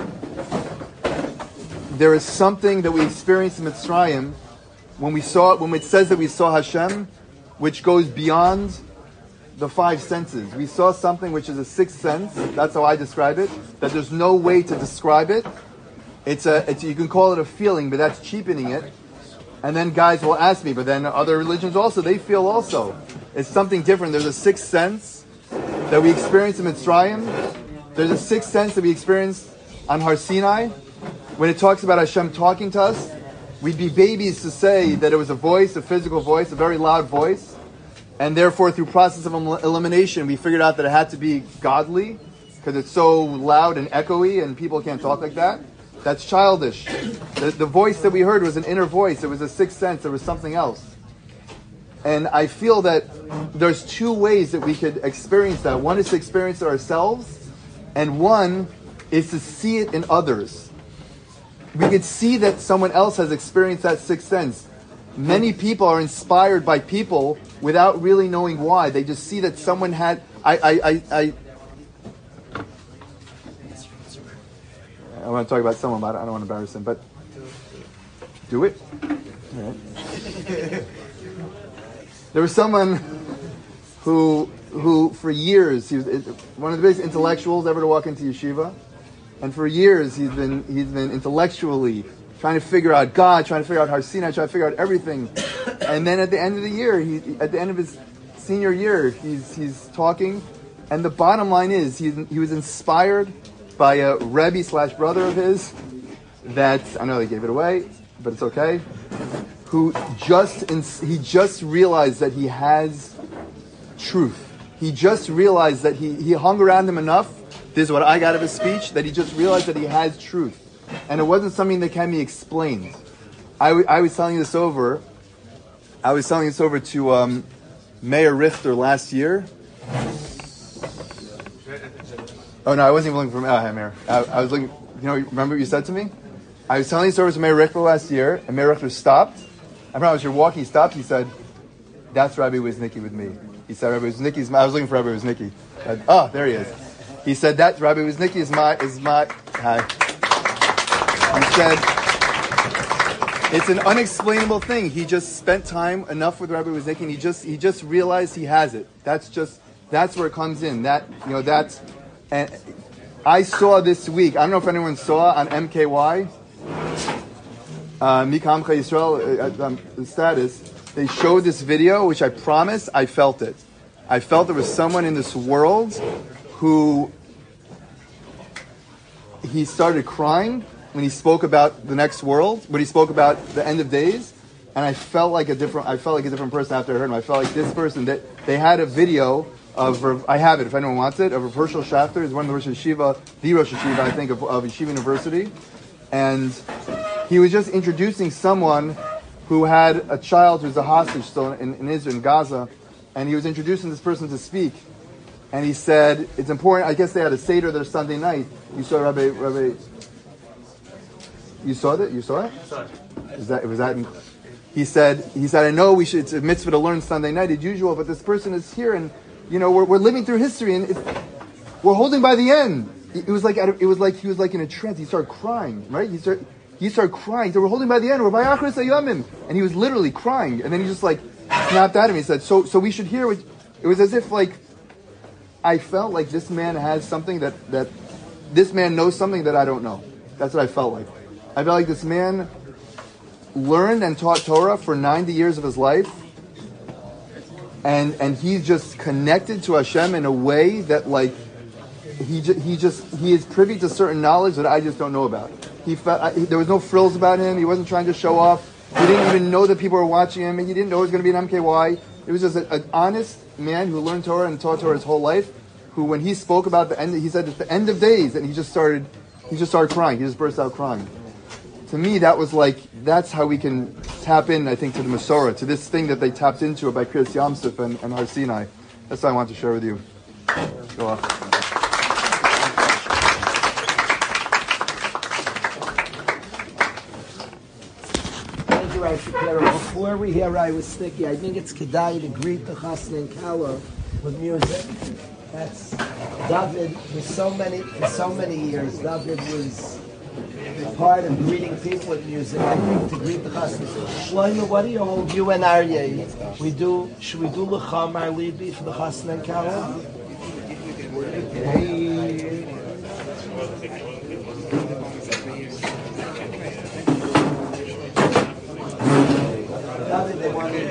there is something that we experienced in Mitzrayim when we saw when it says that we saw Hashem, which goes beyond the five senses. We saw something which is a sixth sense. That's how I describe it. That there's no way to describe it. It's a, it's, you can call it a feeling, but that's cheapening it. And then guys will ask me, but then other religions also, they feel also. It's something different. There's a sixth sense that we experience in Mitzrayim. There's a sixth sense that we experience on Har Sinai. When it talks about Hashem talking to us, we'd be babies to say that it was a voice, a physical voice, a very loud voice. And therefore, through process of elimination, we figured out that it had to be godly because it's so loud and echoey and people can't talk like that. That's childish. The, the voice that we heard was an inner voice. It was a sixth sense. There was something else. And I feel that there's two ways that we could experience that. One is to experience it ourselves, and one is to see it in others. We could see that someone else has experienced that sixth sense. many people are inspired by people without really knowing why. They just see that someone had. I I I. I, I want to talk about someone, but I don't want to embarrass him. But do it. All right. There was someone who, who for years, he was one of the biggest intellectuals ever to walk into yeshiva, and for years he's been he's been intellectually trying to figure out God, trying to figure out Har Sinai, trying to figure out everything, and then at the end of the year, he at the end of his senior year, he's he's talking, and the bottom line is he he was inspired by a Rebbe slash brother of his that I know they gave it away, but it's okay. Who just he just realized that he has truth. He just realized that he, he hung around him enough. This is what I got of his speech, that he just realized that he has truth. And it wasn't something that can be explained. I, w- I was telling this over, I was telling this over to um, Mayor Richter last year. Oh no, I wasn't even looking for, oh, hi Mayor. I, I was looking, you know, remember what you said to me? I was telling this over to Mayor Richter last year, and Mayor Richter stopped. I remember as you're walking, he stopped, he said, that's Rabbi Wiznicki with me. He said, Rabbi Wiznicki's my, I was looking for Rabbi Wiznicki. Said, oh, there he is. He said, that Rabbi Wiznicki is my, is my, hi. He said, it's an unexplainable thing. He just spent time enough with Rabbi Wiznicki, and he just, he just realized he has it. That's just, that's where it comes in. That, you know, that's, and I saw this week, I don't know if anyone saw on M K Y, uh, Mikam Yisrael, uh, um, the status, they showed this video, which I promise I felt it. I felt there was someone in this world who he started crying when he spoke about the next world, when he spoke about the end of days, and I felt like a different. I felt like a different person after I heard him. I felt like this person. That they had a video of. I have it if anyone wants it. Of Rav Hershel Shafter, is one of the Rosh Yeshiva, the Rosh Yeshiva, I think, of, of Yeshiva University, and he was just introducing someone who had a child who's a hostage still in, in Israel, in Gaza, and he was introducing this person to speak. And he said, it's important, I guess they had a Seder there Sunday night. You saw Rabbi, Rabbi, you saw that? You saw it? Saw it. Is that, was that in, he said, he said, I know we should, it's a mitzvah to learn Sunday night as usual, but this person is here and, you know, we're, we're living through history and it's, we're holding by the end. It was like, it was like, he was like in a trance. He started crying, right? He started, He started crying. So we're holding by the end. We're by Achris Ayamim. And he was literally crying. And then he just like snapped at him. He said, so so we should hear what... It was as if like... I felt like this man has something that... that this man knows something that I don't know. That's what I felt like. I felt like this man learned and taught Torah for ninety years of his life. And and he's just connected to Hashem in a way that like... He, ju- he just... He is privy to certain knowledge that I just don't know about. He felt, uh, he, there was no frills about him. He wasn't trying to show off. He didn't even know that people were watching him. He didn't know it was going to be an M K Y. It was just a, an honest man who learned Torah and taught Torah his whole life. Who, when he spoke about the end, he said it's the end of days, and he just started, he just started crying. He just burst out crying. To me, that was like that's how we can tap in. I think to the Masorah, to this thing that they tapped into by Kriyas Yamsuf and, and Har Sinai. That's what I want to share with you. Go off. Before we hear I was sticky, I think it's Kedai to greet the Chassan and Kala with music. That's David. For so many, for so many years, David was part of greeting people with music. I think to greet the Chassan. Shlomo, what do you hold? You and Aryeh. We do. Should we do L'cham Ar Libi for the Chassan and Kala? They wanted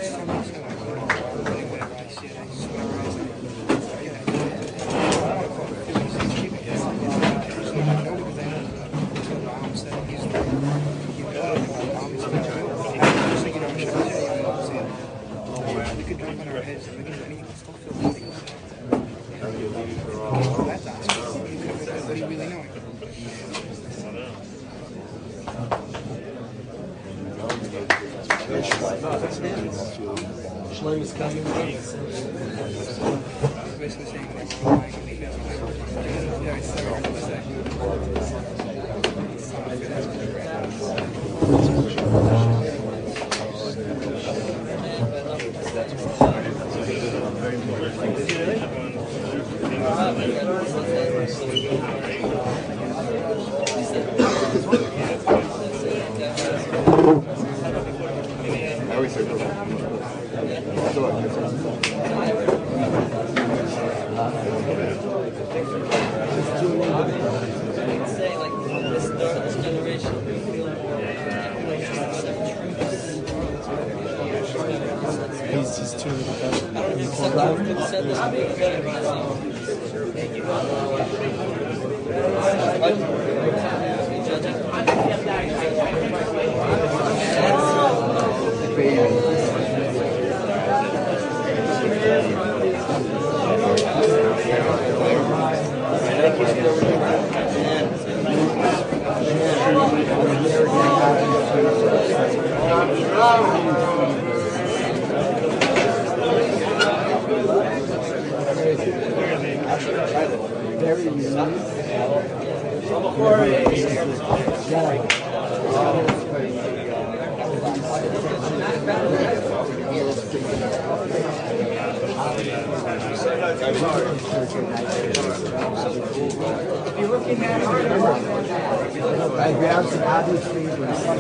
Shlomo is coming always say say like this this generation we feel more like just accept truth. He's just too. I don't accept that we could set this big better. Very unique. I grabbed some Abbey Freeman, some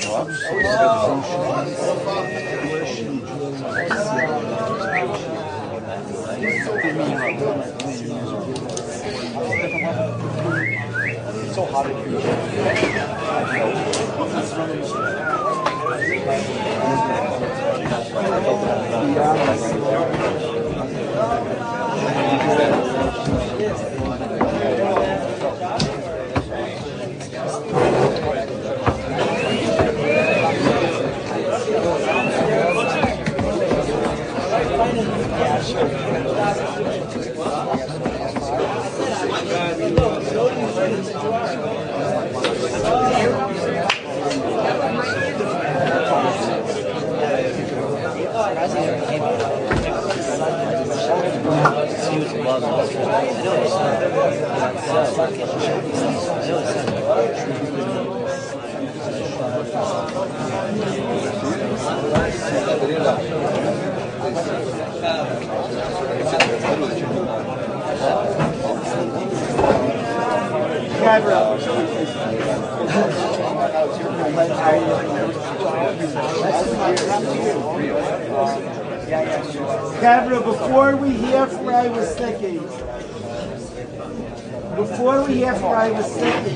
So hot in Gavra, before we hear from I was thinking, before we hear from I was thinking,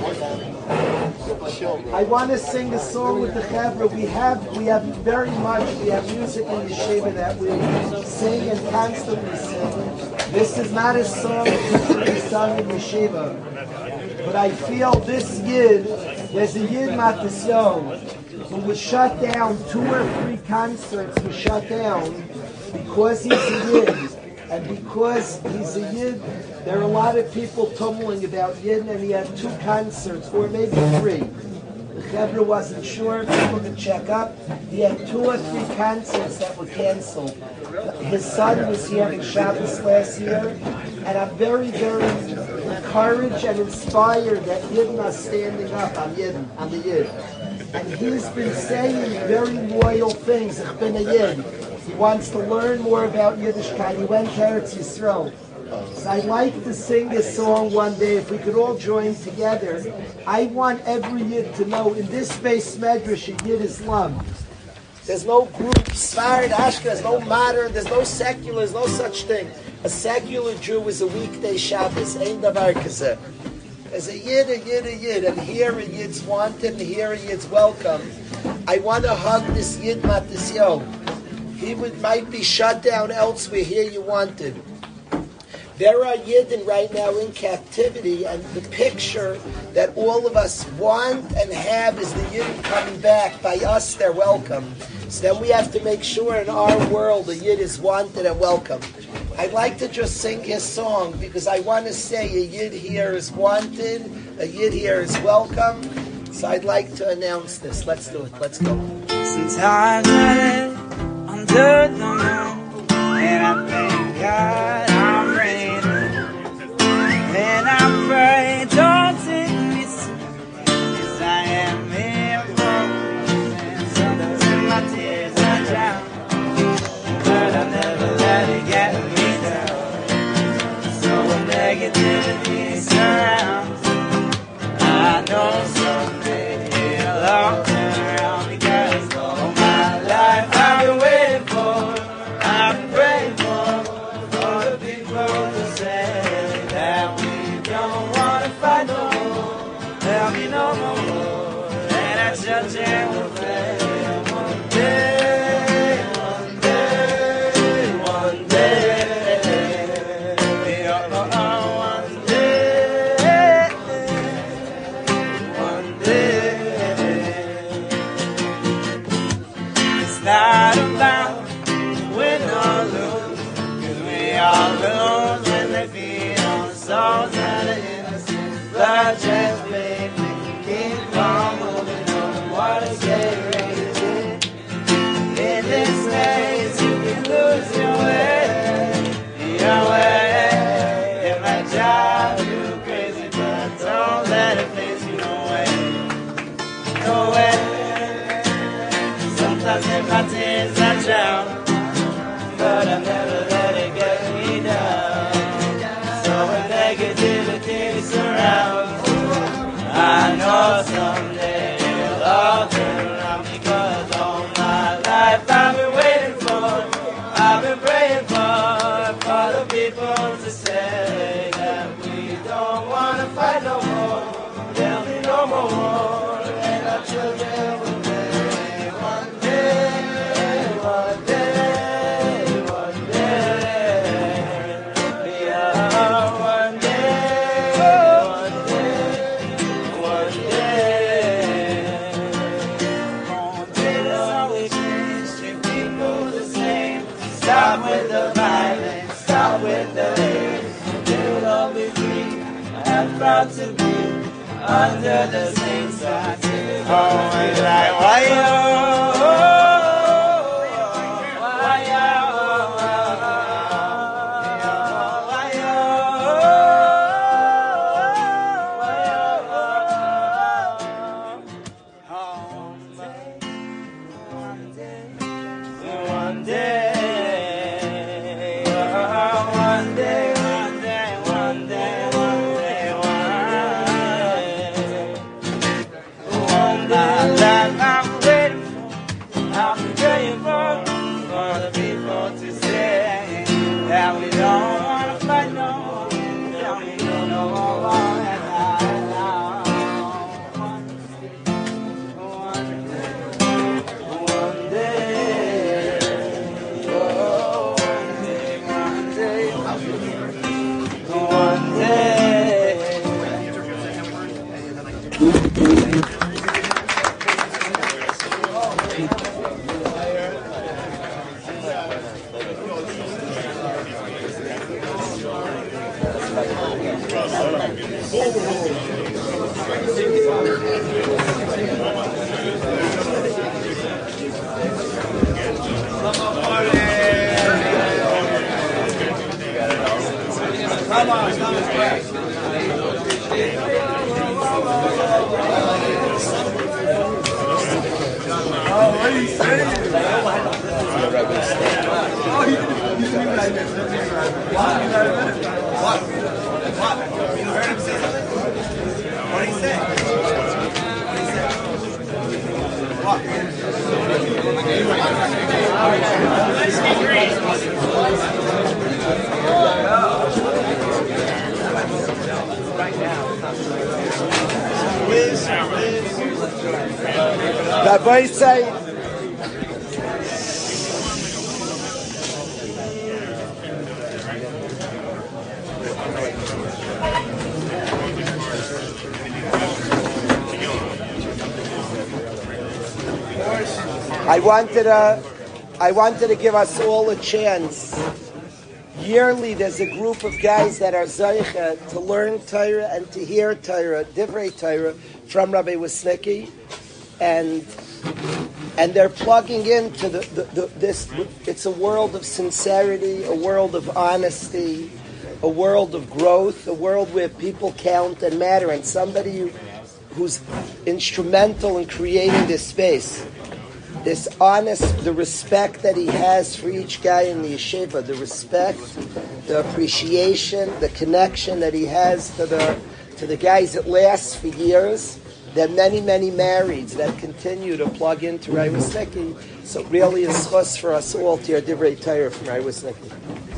I want to sing a song with the Gavra. We have, we have very much, we have music in Yeshiva that we sing and constantly sing. This is not a song that should be sung in Yeshiva, but I feel this Yid, there's a Yid Matisyon, who was shut down, two or three concerts were shut down, because he's a Yid, and because he's a Yid, there are a lot of people tumbling about Yid, and he had two concerts, or maybe three. The Chevra wasn't sure, people could check up. He had two or three concerts that were canceled. His son was here in Shabbos last year, and I'm very, very encouraged and inspired that Yidden are standing up. I'm Yidden, I'm a Yid. And he's been saying very loyal things. I've been a Yid. He wants to learn more about Yiddishkeit. He went to Eretz Yisrael. So I'd like to sing this song one day, if we could all join together. I want every Yid to know, in this space medrash, a Yid is loved. There's no group, Sfarad, Ashkenaz, there's no modern, there's no secular, there's no such thing. A secular Jew is a weekday Shabbos, ain't davar kazeh. There's a Yid, a Yid, a Yid, and here a Yid's wanted, and here a Yid's welcome. I want to hug this Yid Matisyon. He would, might be shut down elsewhere, here you wanted. There are Yidden right now in captivity, and the picture that all of us want and have is the Yidden coming back. By us, they're welcome. So then we have to make sure in our world the Yid is wanted and welcome. I'd like to just sing his song because I want to say a Yid here is wanted, a Yid here is welcome. So I'd like to announce this. Let's do it. Let's go. Sometimes I live under the moon, and I thank God I'm ready. And I pray, don't take me serious, 'cause I am here for and sometimes in my tears I drown, but I never let it get me down. So when negativity surrounds, I know someday it'll all turn around, because all my life I've been waiting for, I've been praying for, for the people to say that we don't wanna fight no more, there'll be no more, and I judge and will pray. One day, one day, one day, oh, oh, oh, one day, one day. It's not about win or lose, 'cause we all lose when they feed on the souls that are innocent. Blood just made me keep on moving on the water's getting raised. In this maze you can lose your way, your way. It might drive you crazy, but don't let it face you, no way, no way. Sometimes in my tears I drown, but I never let it get me down. So when negativity surrounds, I know someday it'll all turn around, let the lady live love with me. I'm proud to be under the same sun. Oh, and like, why yo? Why yo? Why yo? One day, one day, one day, one day, one day, one day, one day, that I'm waiting for, I'm praying for, for the people to say that we don't want to fight no more, that we don't know what we Come on, come on. Oh, what are you saying? What? What? You heard him say something? What did he say? What did he That boy say, I wanted to, I wanted to give us all a chance. Yearly, there's a group of guys that are Zaycha to learn Torah and to hear Torah, Divrei Torah, from Rabbi Wisnicki, and and they're plugging into the, the, the this. It's a world of sincerity, a world of honesty, a world of growth, a world where people count and matter, and somebody who, who's instrumental in creating this space. This honest, the respect that he has for each guy in the yeshiva, the respect, the appreciation, the connection that he has to the to the guys that last for years. There are many, many marrieds that continue to plug into Rai Wisnicki. So it really is chus for us all to hear Divrei Torah from Rai Wisnicki.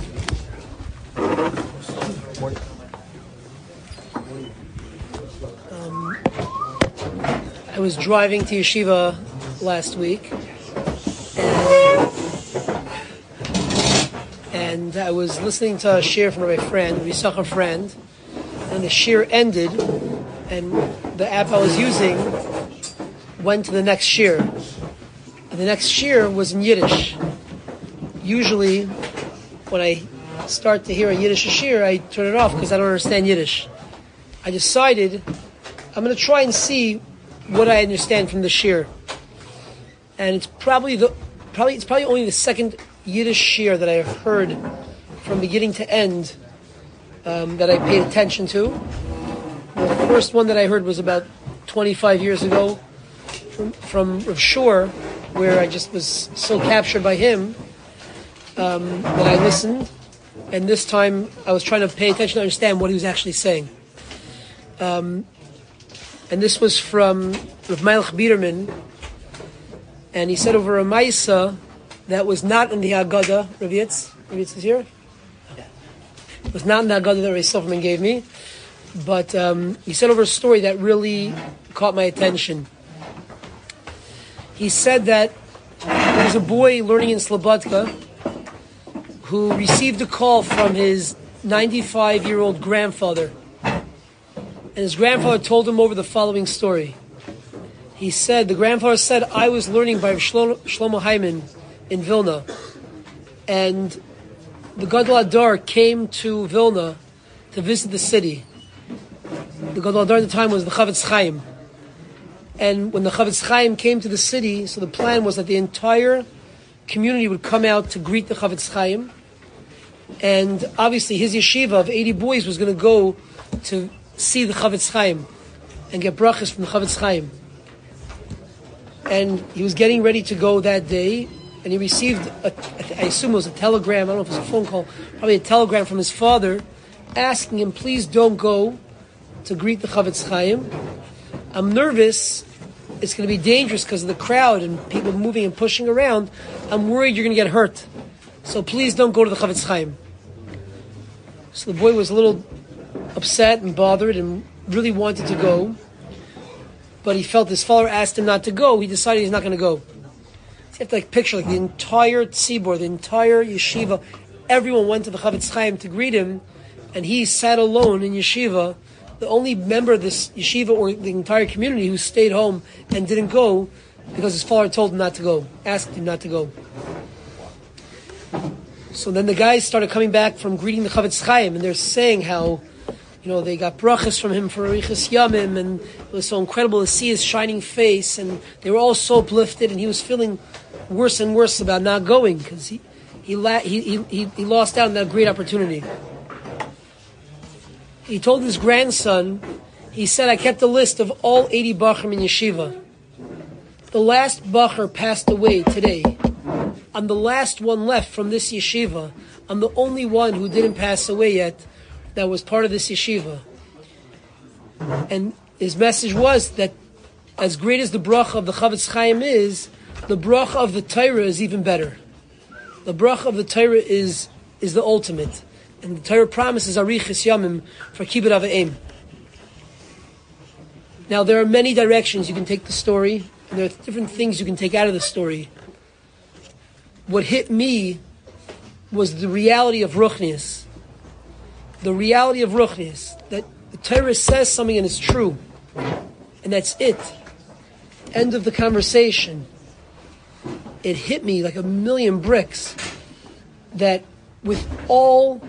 Um, I was driving to yeshiva last week, and, and I was listening to a shir from my friend, Risach, a friend, and the shir ended, and the app I was using went to the next shir. And the next shir was in Yiddish. Usually, when I start to hear a Yiddish shir, I turn it off because I don't understand Yiddish. I decided I'm going to try and see what I understand from the shir. And it's probably the probably it's probably only the second Yiddish shir that I heard from beginning to end um, that I paid attention to. The first one that I heard was about twenty-five years ago from, from Rav Shor, where I just was so captured by him um, that I listened. And this time I was trying to pay attention to understand what he was actually saying. Um, and this was from Rav Melech Biderman. And he said over a Maisa that was not in the Haggadah. Rav Yitz, Rav Yitz is here? Yeah. It was not in the Haggadah that Rav Silverman gave me. But um, he said over a story that really caught my attention. He said that there was a boy learning in Slobodka who received a call from his ninety-five-year-old grandfather. And his grandfather told him over the following story. He said, the grandfather said, I was learning by Shlomo, Shlomo Hyman in Vilna. And the Gadol Adar came to Vilna to visit the city. The Gadol Adar at the time was the Chavetz Chaim. And when the Chavetz Chaim came to the city, so the plan was that the entire community would come out to greet the Chavetz Chaim. And obviously his yeshiva of eighty boys was going to go to see the Chavetz Chaim and get brachas from the Chavetz Chaim. And he was getting ready to go that day, and he received, a, I assume it was a telegram, I don't know if it was a phone call, probably a telegram from his father, asking him, please don't go to greet the Chavetz Chaim. I'm nervous, it's going to be dangerous because of the crowd and people moving and pushing around. I'm worried you're going to get hurt. So please don't go to the Chavetz Chaim. So the boy was a little upset and bothered and really wanted to go. But he felt his father asked him not to go. He decided he's not going to go. So you have to like picture like the entire tzibor, the entire yeshiva, everyone went to the Chavetz Chaim to greet him, and he sat alone in yeshiva, the only member of this yeshiva or the entire community who stayed home and didn't go because his father told him not to go, asked him not to go. So then the guys started coming back from greeting the Chavetz Chaim, and they're saying how, you know, they got brachas from him for Arichas Yamim, and it was so incredible to see his shining face, and they were all so uplifted, and he was feeling worse and worse about not going because he he, la- he he he he lost out on that great opportunity. He told his grandson, he said, I kept a list of all eighty bachrim in yeshiva. The last bacher passed away today. I'm the last one left from this yeshiva. I'm the only one who didn't pass away yet that was part of this yeshiva. And his message was that as great as the bracha of the Chavetz Chaim is, the bracha of the Torah is even better. The bracha of the Torah is is the ultimate. And the Torah promises Arichas Yamim for Kibbud Av V'Em. Now there are many directions you can take the story, and there are different things you can take out of the story. What hit me was the reality of Ruchnius. The reality of Ruchnius. That the Torah says something and it's true. And that's it. End of the conversation. It hit me like a million bricks that with all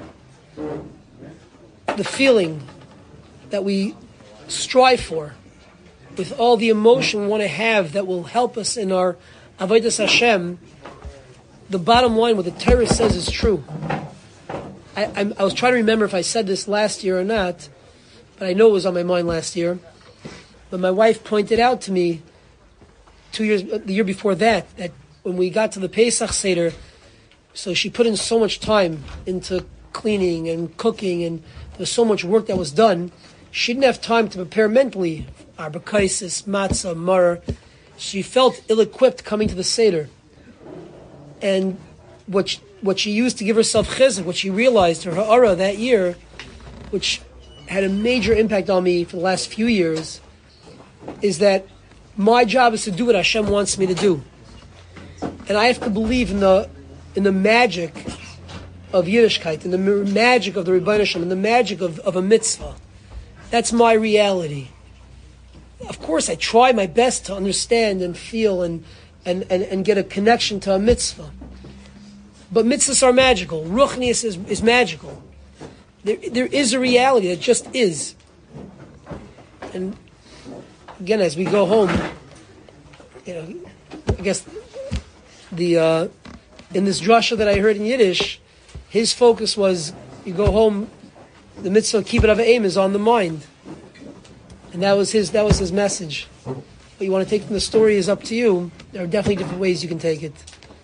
the feeling that we strive for, with all the emotion we want to have that will help us in our Avodas Hashem, the bottom line, what the Torah says is true. I, I, I was trying to remember if I said this last year or not, but I know it was on my mind last year. But my wife pointed out to me two years, the year before that, that when we got to the Pesach Seder, so she put in so much time into cleaning and cooking, and there was so much work that was done. She didn't have time to prepare mentally. Arbakaisis, matzah, maror. She felt ill-equipped coming to the Seder. And what she, what she used to give herself chizuk, what she realized, her ha'ara that year, which had a major impact on me for the last few years, is that my job is to do what Hashem wants me to do. And I have to believe in the in the magic of Yiddishkeit, in the magic of the Rebbeinu Shem, in the magic of, of a mitzvah. That's my reality. Of course, I try my best to understand and feel and, and, and, and get a connection to a mitzvah. But mitzvahs are magical. Ruchnius is, is magical. There, there is a reality that just is. And again, as we go home, you know, I guess the uh, in this drasha that I heard in Yiddish, his focus was, you go home, the mitzvah Kibbud Av V'Em is on the mind. And that was his that was his message. What you want to take from the story is up to you. There are definitely different ways you can take it.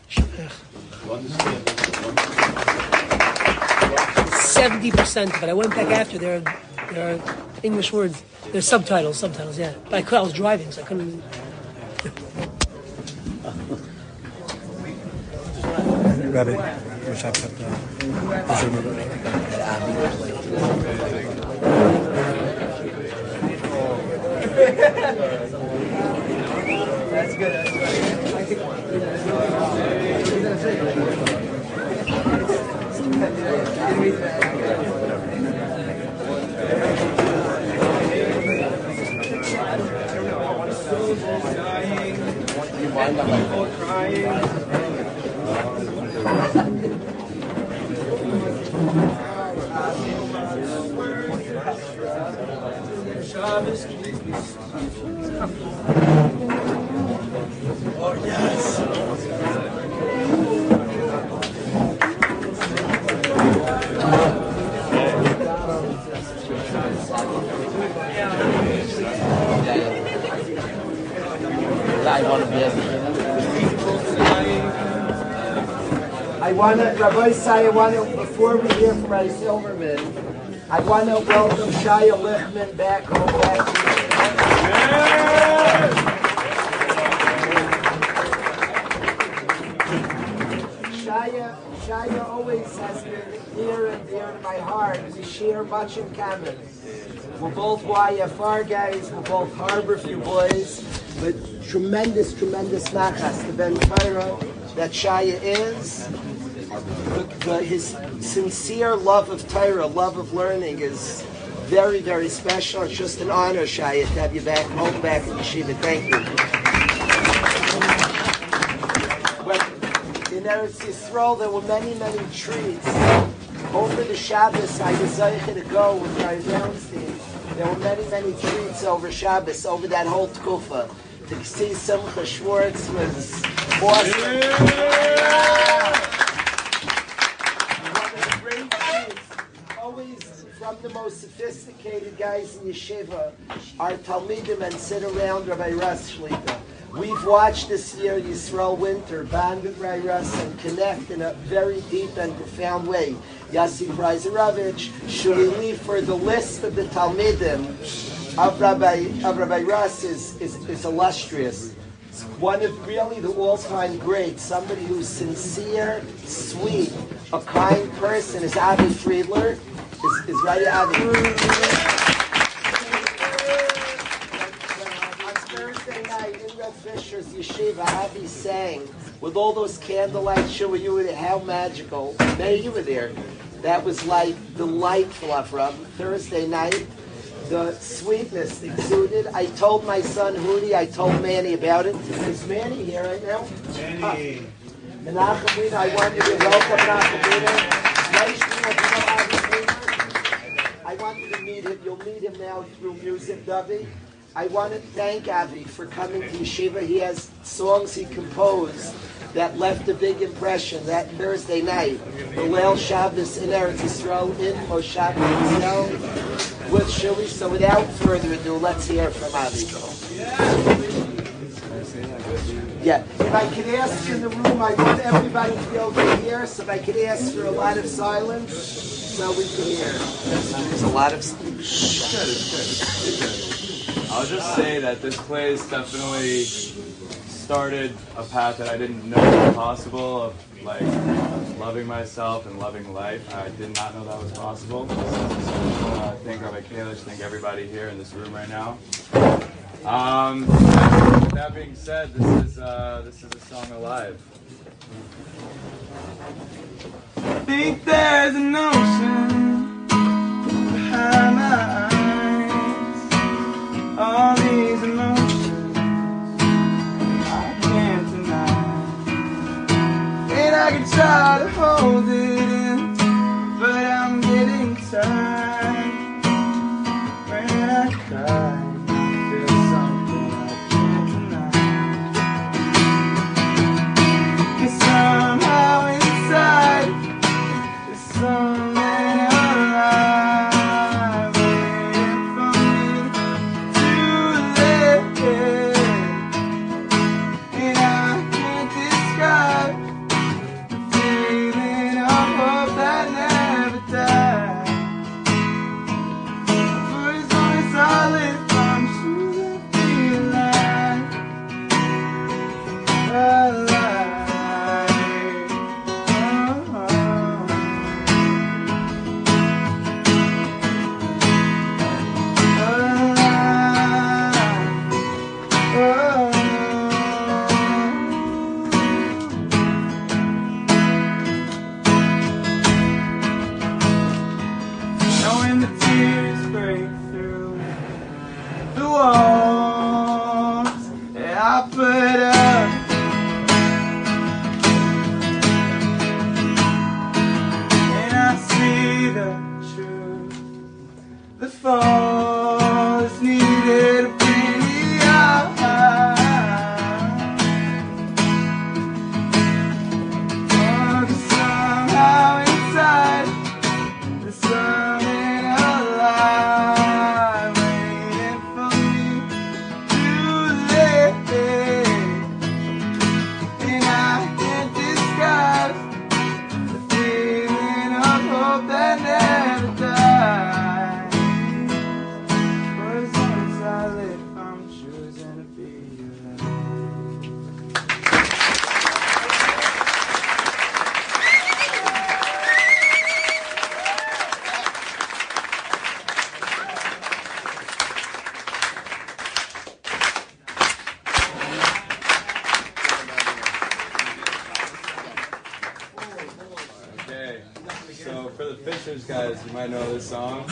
Seventy percent of it. I went back after. There are there are English words. There's subtitles, subtitles, yeah. But I could I was driving, so I couldn't. Rabbi, wish I put the That's good. That's good. I think crying. I want to be I want to, Rabbi Say, I want to, before we hear from Rabbi Silverman, I want to welcome Shaya Lichtman back home. Back Shaya, Shaya always has been near and dear to my heart. We share much in common. We're both Y F R guys, we're both Harborview boys, but tremendous, tremendous nachas, the Ben Torah that Shaya is. The, the, his sincere love of Torah, love of learning is very, very special. It's just an honor, Shaya, to have you back home, back in Yeshiva. Thank you. When in Eretz Yisrael, there were many, many treats. Over the Shabbos, I was zeicha to go with Rabbi Brownstein. There were many, many treats over Shabbos, over that whole tkufa. To see Simcha Schwartz was awesome. Yeah. Always from the most sophisticated guys in Yeshiva, our Talmidim, and sit around Rabbi Russ Shlita. We've watched this year Yisrael Winter bond with Rabbi Russ and connect in a very deep and profound way. Yossi Preiserovich, Shuli Leifer, the list of the Talmidim of Rabbi of Rabbi Russ is, is, is illustrious. One of really the all-time greats, somebody who's sincere, sweet, a kind person, is Avi Friedler. Is, is Rabbi Avi. On Thursday night in Red Fisher's yeshiva, Avi sang with all those candlelight shua. You were there, how magical. May you were there. That was like delightful, Avram. Thursday night, the sweetness exuded. I told my son Hudi, I told Manny about it. Is Manny here right now? Manny. Huh. Menachem Wiener, I want you to welcome Menachem Wiener. I want you to meet him. You'll meet him now through music, Davi. I want to thank Avi for coming to Yeshiva. He has songs he composed that left a big impression that Thursday night. The Leil Shabbos in Eretz Yisrael, in Moshav Yisrael, with Shuli. So without further ado, let's hear from Avi. Yeah, if I could ask in the room, I want everybody to be able to hear, so if I could ask for a lot of silence, so we can hear. There's a lot of... It's good, it's good, it's good. I'll just say that this place definitely started a path that I didn't know was possible, of like loving myself and loving life. I did not know that was possible. So uh, I thank Rabbi Kalish, thank everybody here in this room right now. Um, that being said, this is uh, this is a song alive. I think there's an ocean behind my eyes. All these emotions I can't deny, and I can try to hold it in, but I'm getting tired when I cry. Somehow inside, there's something alive waiting for me to live, and I can't describe the feeling of hope that never dies. For as long as I live, I'm sure I'll be alive, alive. The fall is near. listeners, guys, you might know this song.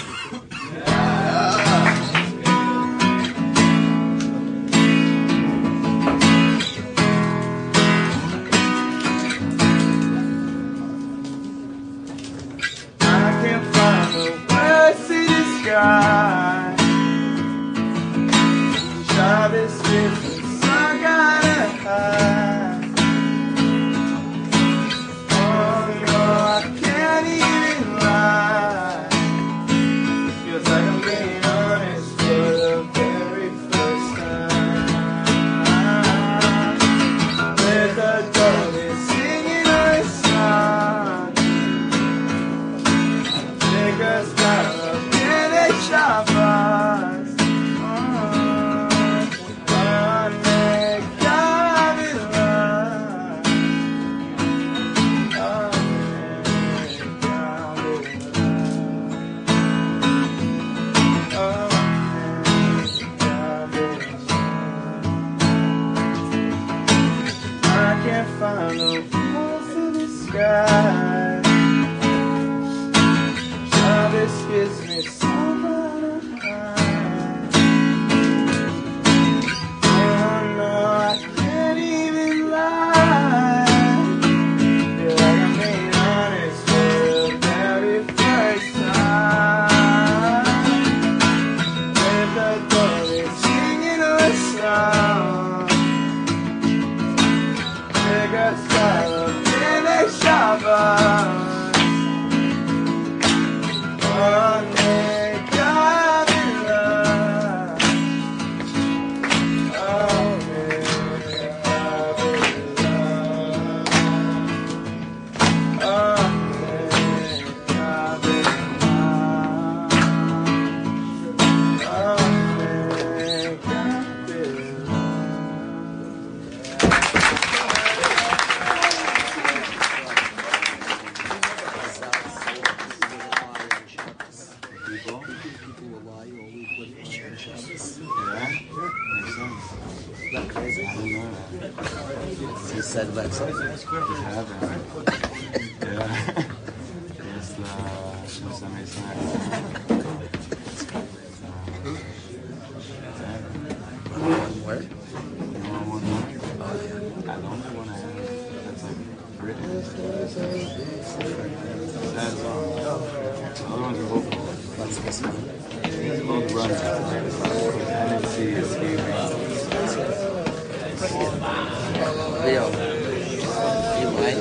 I can't find the words to describe. Shabbos is the sun gotta hide. Oh no, I can't even lie. Feels like I'm being honest for the very first time. There's a dog that's singing a song. Niggas got up in a Shabbos. Find the walls in the sky. Shabbos gives me so much high. Oh no, I can't even lie. Feel like I'm being honest for the very first time. There's a dog that's singing a song. Stop in a Shabbos. One day, God in love. Oh, man, God in love. Oh, man, God in love. Oh, man, God in You said let's Yeah. It's the Shemsa Mason. one word. You want one more? Oh, yeah. I don't want to have that's like written. Sad song. The other ones are vocal. What's this one? It's called Run. N F C Escaping. Leo, you mind?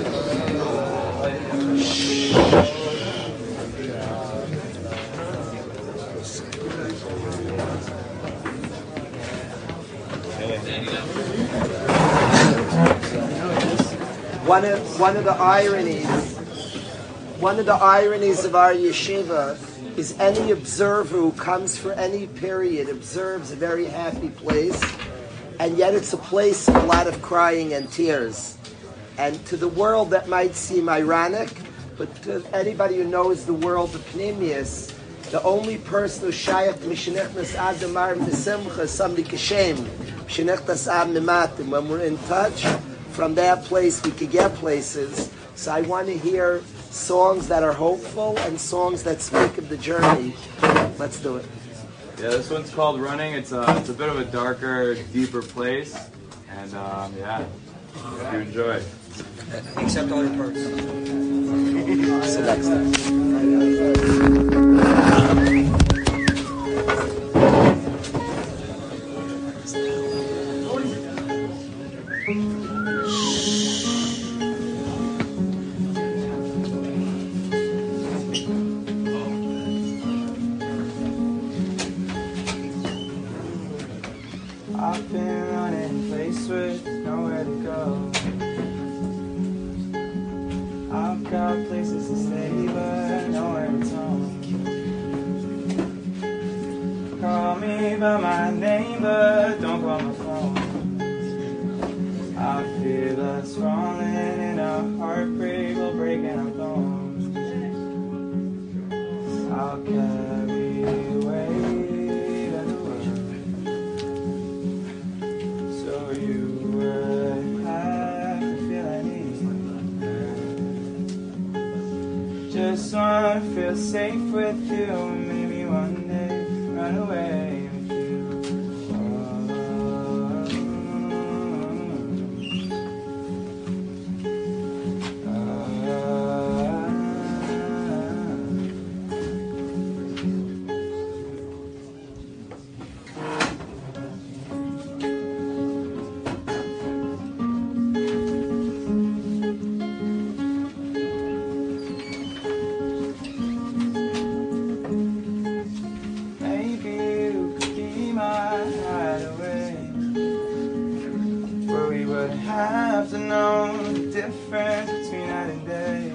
One of, one of the ironies, one of the ironies of our yeshiva is any observer who comes for any period observes a very happy place, and yet it's a place of a lot of crying and tears. And to the world that might seem ironic, but to anybody who knows the world of Pneumius, the only person who's shayach mishnechnas adamar b'simcha is somebody kashem mishnechnas ad mimatim. When we're in touch, from that place we could get places. So I want to hear songs that are hopeful and songs that speak of the journey. Let's do it. Yeah, this one's called Running. It's a, it's a bit of a darker, deeper place. And um, yeah, hope you enjoy. Except all your parts. So next time. I've been running place with nowhere to go. I've got places to stay, but nowhere to home. Call me by my name, but don't call my phone. I feel us falling in a heartbreak will break in our bones. I'll carry weight of the world, so you would have to feel at ease. Just wanna feel safe with you, maybe one day run away with you. Maybe you could be my hideaway, where we would have to know the difference between night and day.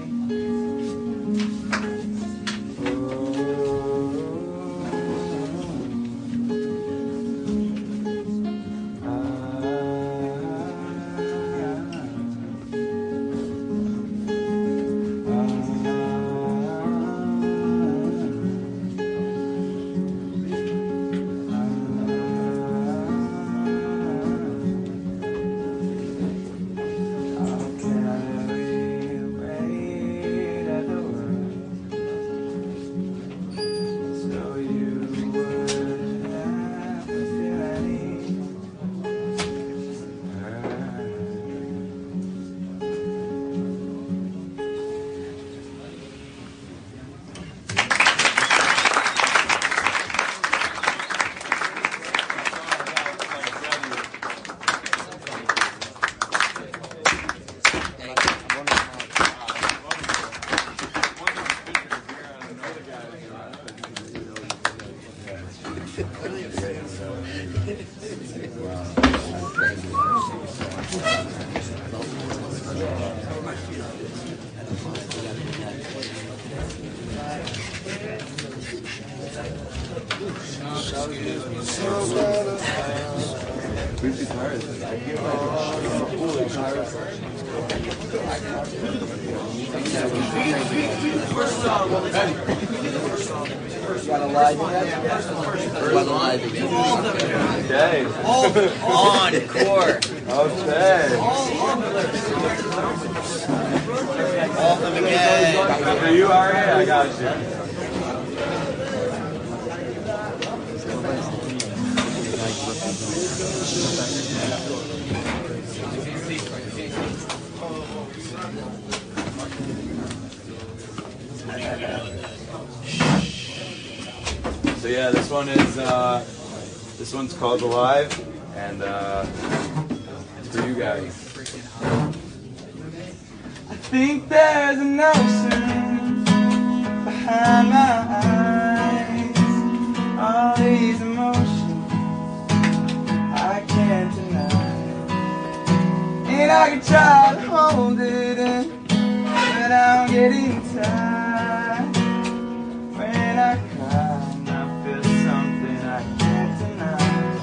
Okay. Encore. Okay. Off them again. For you, Ari, I got you. So yeah, this one is uh, this one's called Alive, and uh, it's for you guys. I think there's an ocean behind my eyes. All these emotions I can't deny, and I can try to hold it in, but I'm getting tired. When I cry, I feel something I can't deny.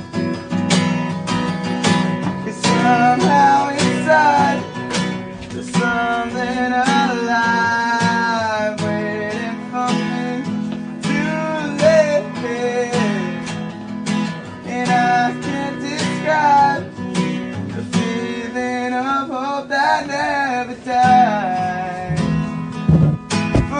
'Cause somehow inside there's something alive waiting for me to live, and I can't describe the feeling of hope that never dies.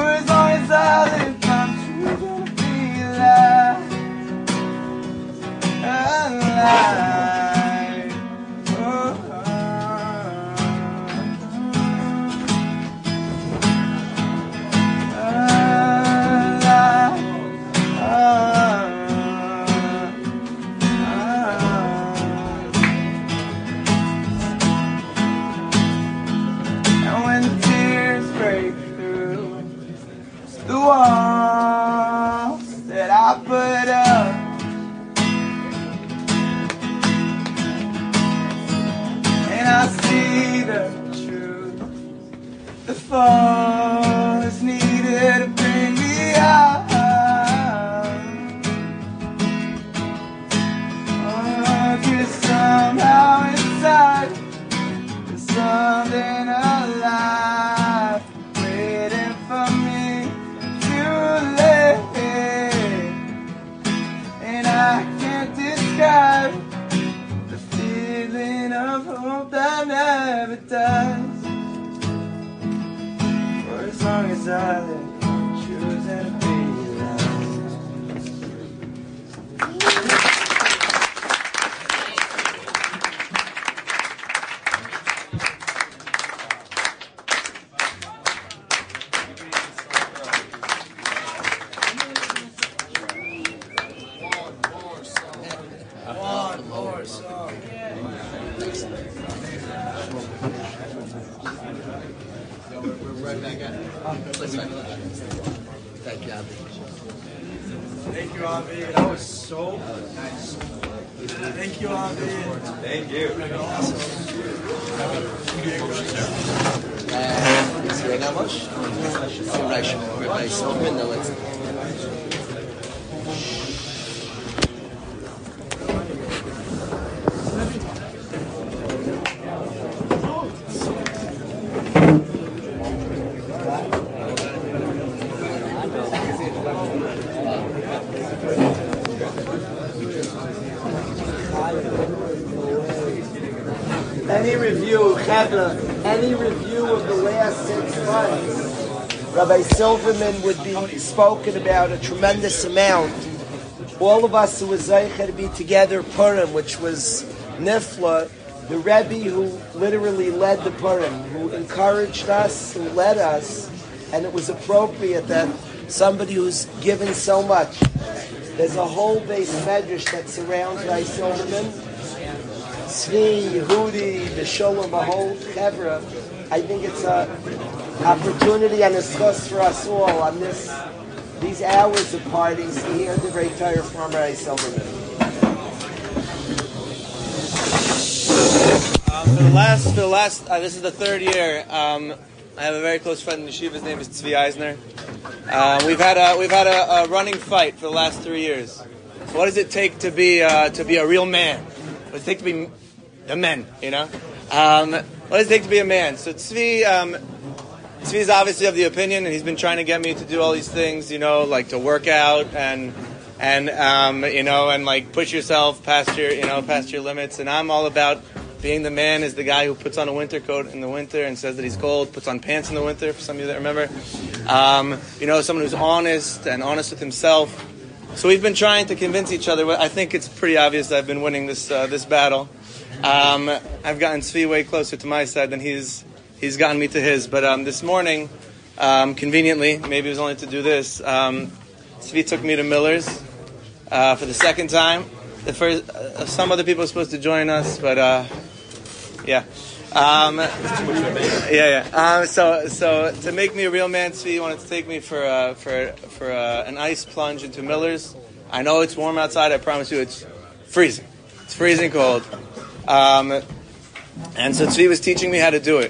Thank you, Avi. Thank you, Avi. That was so nice. Thank you, Avi. Thank you. Uh, is there not much? Rabbi Silverman, no, let's. Any review, Chevra, any review of the last six months, Rabbi Silverman would be spoken about a tremendous amount. All of us who was Zeicher to be together Purim, which was Nifla, the Rebbe who literally led the Purim, who encouraged us, who led us, and it was appropriate that somebody who's given so much. There's a whole base medrash that surrounds Rabbi Silverman. Tzvi, Yehudi, the Sholem, the whole Chevra. I think it's an opportunity and a schus for us all on this, these hours of parties to hear the great Torah from Rabbi Silverman. Um, for the last, for the last, uh, this is the third year. Um, I have a very close friend in Yeshiva. His name is Tzvi Eisner. Uh, we've had a we've had a, a running fight for the last three years. So what does it take to be uh, to be a real man? What does it take to be the men? You know, um, what does it take to be a man? So Tzvi, um, Tzvi is obviously of the opinion, and he's been trying to get me to do all these things. You know, like to work out and and um, you know, and like push yourself past your you know past your limits. And I'm all about being the man is the guy who puts on a winter coat in the winter and says that he's cold, puts on pants in the winter, for some of you that remember. Um, you know, someone who's honest and honest with himself. So we've been trying to convince each other. I think it's pretty obvious I've been winning this uh, this battle. Um, I've gotten Tzvi way closer to my side than he's he's gotten me to his. But um, this morning, um, conveniently, maybe it was only to do this, um, Tzvi took me to Miller's uh, for the second time. The first, uh, some other people were supposed to join us, but uh, yeah. Um, yeah, yeah. Um, so, so to make me a real man, Tzvi wanted to take me for uh, for for uh, an ice plunge into Miller's. I know it's warm outside. I promise you, it's freezing. It's freezing cold. Um, and so Tzvi was teaching me how to do it.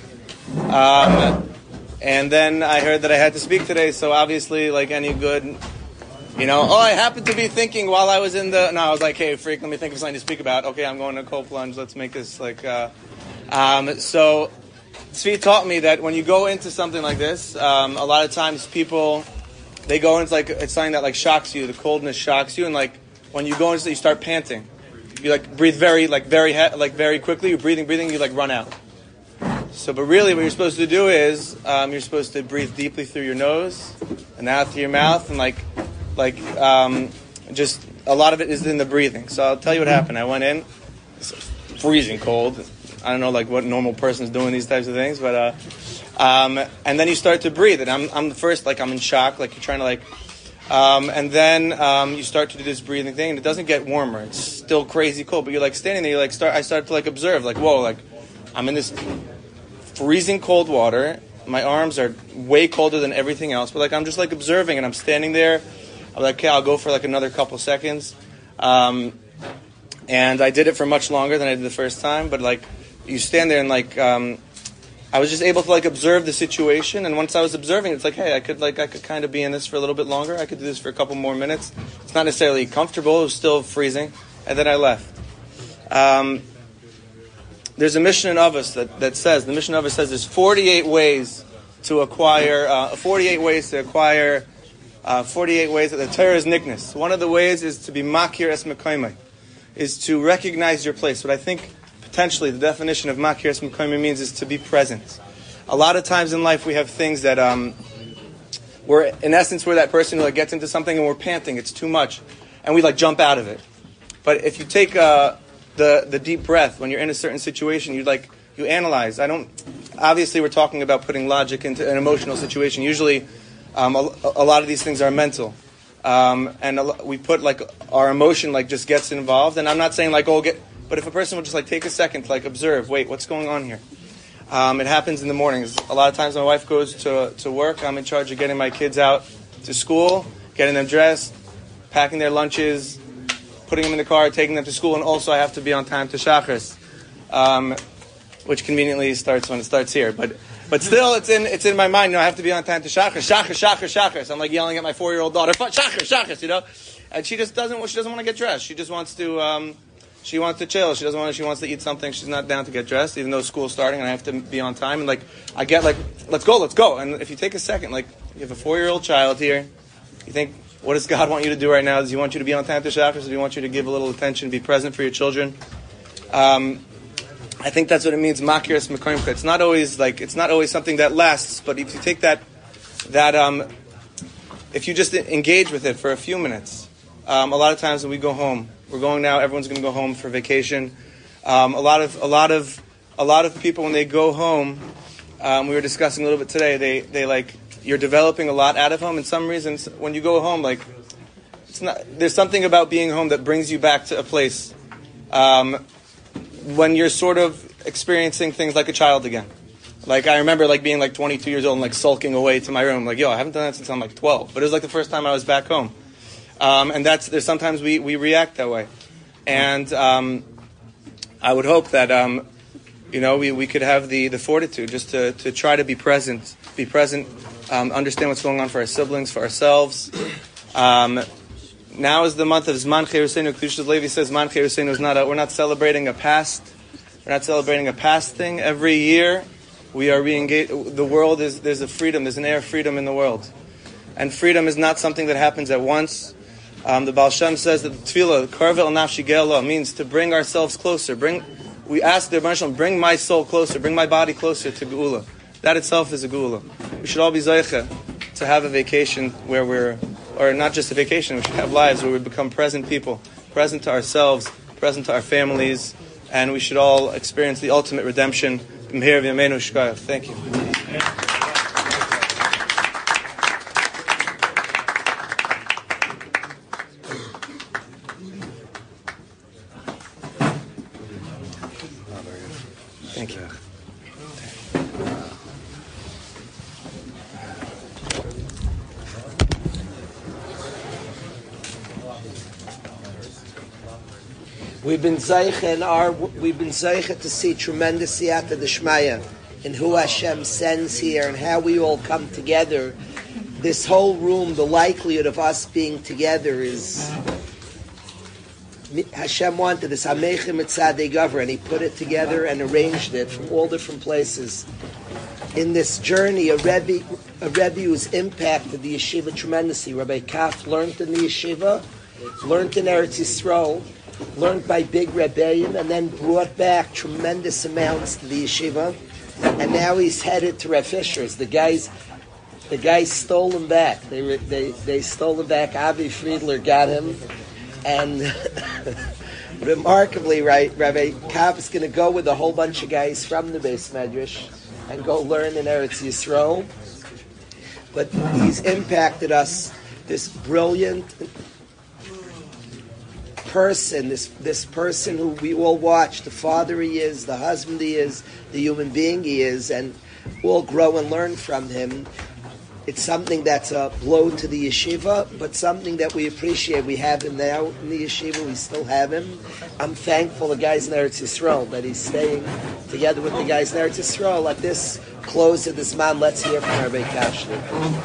Um, and then I heard that I had to speak today. So obviously, like any good, you know, oh, I happened to be thinking while I was in the. No, I was like, hey, freak, let me think of something to speak about. Okay, I'm going to cold plunge. Let's make this like. Uh, Um, so, Tzvi taught me that when you go into something like this, um, a lot of times people, they go into like, it's something that like shocks you, the coldness shocks you, and like, when you go into it, you start panting. You like breathe very, like very, he- like very quickly, you're breathing, breathing, you like run out. So, but really what you're supposed to do is, um, you're supposed to breathe deeply through your nose, and out through your mouth, and like, like, um, just, a lot of it is in the breathing. So I'll tell you what happened. I went in, it's freezing cold. I don't know, like what normal person is doing these types of things, but uh, um, and then you start to breathe, and I'm I'm the first, like I'm in shock, like you're trying to like, um, and then um, you start to do this breathing thing, and it doesn't get warmer. It's still crazy cold, but you're like standing there, you like start. I start to like observe, like whoa, like I'm in this freezing cold water. My arms are way colder than everything else, but like I'm just like observing, and I'm standing there. I'm like, okay, I'll go for like another couple seconds, um, and I did it for much longer than I did the first time, but like. You stand there and like um, I was just able to like observe the situation, and once I was observing, it's like, hey, I could like I could kind of be in this for a little bit longer. I could do this for a couple more minutes. It's not necessarily comfortable; it was still freezing, and then I left. Um, there's a mission in Avos that, that says the mission of Avos says there's forty-eight ways to acquire uh, forty-eight ways to acquire uh, forty-eight ways that the Torah is nickness. One of the ways is to be makir es mekoymai, is to recognize your place. What I think. Potentially, the definition of makir es mekoymai means is to be present. A lot of times in life, we have things that um, we're, in essence, we're that person who like, gets into something and we're panting. It's too much, and we like jump out of it. But if you take uh, the the deep breath when you're in a certain situation, you like you analyze. I don't. Obviously, we're talking about putting logic into an emotional situation. Usually, um, a, a lot of these things are mental, um, and a, we put like our emotion like just gets involved. And I'm not saying like oh get, but if a person will just like take a second to like observe, wait, what's going on here? Um, it happens in the mornings. A lot of times, my wife goes to to work. I'm in charge of getting my kids out to school, getting them dressed, packing their lunches, putting them in the car, taking them to school, and also I have to be on time to Shachris, um, which conveniently starts when it starts here. But but still, it's in it's in my mind. You know, I have to be on time to Shachris, Shachris, Shachris, Shachris. I'm like yelling at my four year old daughter, Shachris, Shachris, you know, and she just doesn't. She doesn't want to get dressed. She just wants to. Um, she wants to chill. She doesn't want. To, she wants to eat something. She's not down to get dressed, even though school's starting and I have to be on time. And like I get like, let's go, let's go. And if you take a second, like you have a four year old child here, you think, what does God want you to do right now? Does He want you to be on time to Shachris? Does He want you to give a little attention, be present for your children? Um, I think that's what it means. Makiras Mekoimcha. It's not always like it's not always something that lasts, but if you take that, that um, if you just engage with it for a few minutes, um, a lot of times when we go home, we're going now. Everyone's going to go home for vacation. Um, a lot of a lot of a lot of people when they go home, um, we were discussing a little bit today. They they like. You're developing a lot out of home, and some reasons when you go home, like it's not. There's something about being home that brings you back to a place um, when you're sort of experiencing things like a child again. Like I remember, like being like twenty-two years old and like sulking away to my room, like yo, I haven't done that since I'm like twelve. But it was like the first time I was back home, um, and that's there's sometimes we we react that way, and um, I would hope that um, you know we, we could have the the fortitude just to to try to be present, be present. Um, understand what's going on for our siblings, for ourselves. Um, now is the month of Zman Cherusenu. Kedushas Levi says Zman Cherusenu is not a, we're not celebrating a past. We're not celebrating a past thing. Every year we are re-engaged. The world is, there's a freedom, there's an air of freedom in the world. And freedom is not something that happens at once. Um, the Baal Shem says that the tefillah, Karvel Nafshi Ge'elah, means to bring ourselves closer. Bring, we ask the Rebbeinu Shalom, bring my soul closer, bring my body closer to Geula. That itself is a Geula. We should all be Zaycha to have a vacation where we're, or not just a vacation, we should have lives where we become present people, present to ourselves, present to our families, and we should all experience the ultimate redemption. Thank you. Thank you. We've been zeicha in our we've been zeicha to see tremendous siyata d'shmaya in who Hashem sends here and how we all come together. This whole room, the likelihood of us being together is Hashem wanted this Hameichim Mitzadei Gavra, and He put it together and arranged it from all different places. In this journey, a Rebbe, a Rebbe who's impacted the yeshiva tremendously. Rabbi Kaf learned in the yeshiva, learned in Eretz Yisrael, learned by big Rebbeim, and then brought back tremendous amounts to the yeshiva. And now he's headed to Rav Fisher's. The guys, the guys stole him back. They they they stole him back. Avi Friedler got him, and remarkably, right, Rabbi Kav is going to go with a whole bunch of guys from the Beis Medrash and go learn in Eretz Yisrael. But he's impacted us. This brilliant person, this this person who we all watch, the father he is, the husband he is, the human being he is, and all grow and learn from him. It's something that's a blow to the yeshiva, but something that we appreciate. We have him now in the yeshiva, we still have him. I'm thankful the guys in Eretz Yisrael that he's staying together with the guys in Eretz Yisrael. At this close of this man, let's hear from Rabbi Kashner.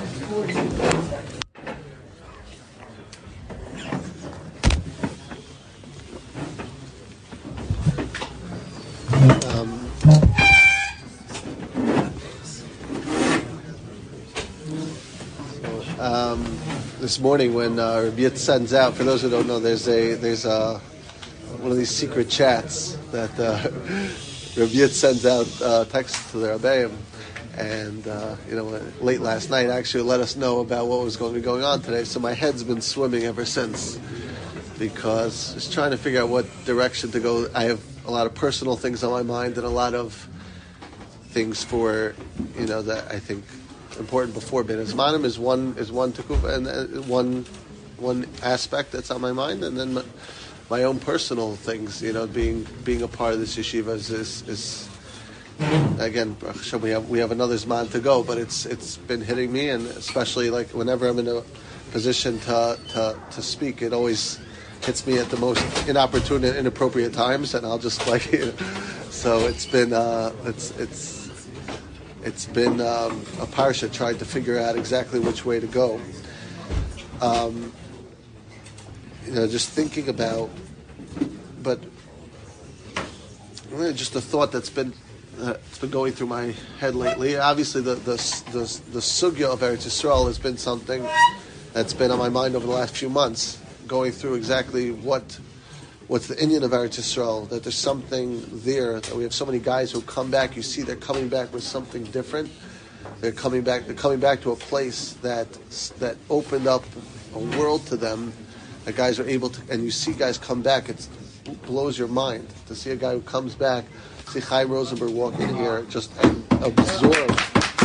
Um, this morning, when uh, Rabbi Yitz sends out, for those who don't know, there's a there's a one of these secret chats that uh, Rabbi Yitz sends out uh, texts to the Rebbeim, and uh, you know, late last night actually let us know about what was going to be going on today. So my head's been swimming ever since. because just trying to figure out what direction to go. I have a lot of personal things on my mind and a lot of things for, you know, that I think important before Ben Zmanim is one is one tekufa and uh, one one aspect that's on my mind, and then my, my own personal things, you know, being being a part of this yeshiva is is, is again, we have we have another Zman to go, but it's it's been hitting me, and especially like whenever I'm in a position to to, to speak, it always hits me at the most inopportune and inappropriate times, and I'll just like, you know, so it's been uh, it's it's it's been um, a parsha trying to figure out exactly which way to go. Um, you know, just thinking about, but really just a thought that's been uh, it's been going through my head lately. Obviously, the the the, the sugya of Eretz Yisrael has been something that's been on my mind over the last few months. Going through exactly what what's the Indian of Eretz Yisrael, that there's something there, that we have so many guys who come back, you see they're coming back with something different. They're coming back they're coming back to a place that that opened up a world to them. The guys are able to, and you see guys come back, it blows your mind to see a guy who comes back, see Chaim Rosenberg walk in here just and absorb.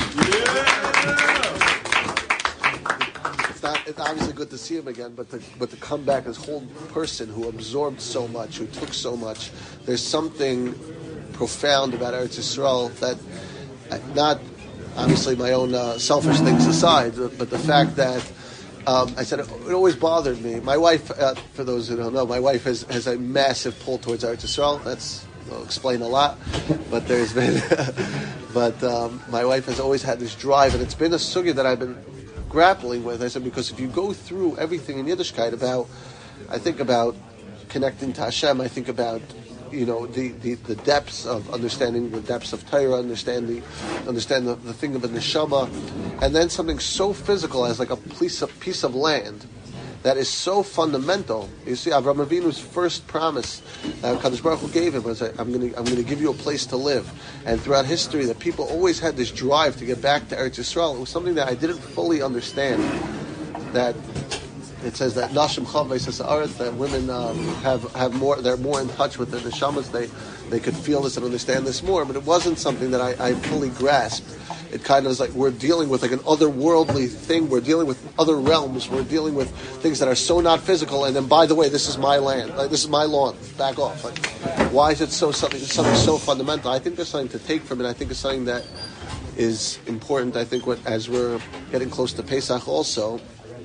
Not, it's obviously good to see him again, but to, but to come back as whole person who absorbed so much, who took so much. There's something profound about Eretz Yisrael that, not obviously my own uh, selfish things aside, but the fact that um, I said it, it always bothered me. My wife, uh, for those who don't know, my wife has, has a massive pull towards Eretz Yisrael. That's will explain a lot, but there's been, but um, my wife has always had this drive, and it's been a sugya that I've been grappling with. I said, because if you go through everything in Yiddishkeit about, I think about connecting to Hashem, I think about, you know, the, the, the depths of understanding the depths of Torah, understanding understand the, the thing of a neshama, and then something so physical as like a piece of, piece of land that is so fundamental. You see, Avraham Avinu's first promise that Kadosh Baruch Hu gave him was, "I'm going to, I'm going to give you a place to live." And throughout history, that people always had this drive to get back to Eretz Yisrael. It was something that I didn't fully understand. That it says that Nashim Chavei says that women um, have have more. They're more in touch with their neshamas. They they could feel this and understand this more. But it wasn't something that I, I fully grasped. It kind of is like we're dealing with like an otherworldly thing. We're dealing with other realms. We're dealing with things that are so not physical. And then, by the way, this is my land. Like, this is my lawn. Back off. Like, why is it so something something so fundamental? I think there's something to take from it. I think it's something that is important. I think what, as we're getting close to Pesach, also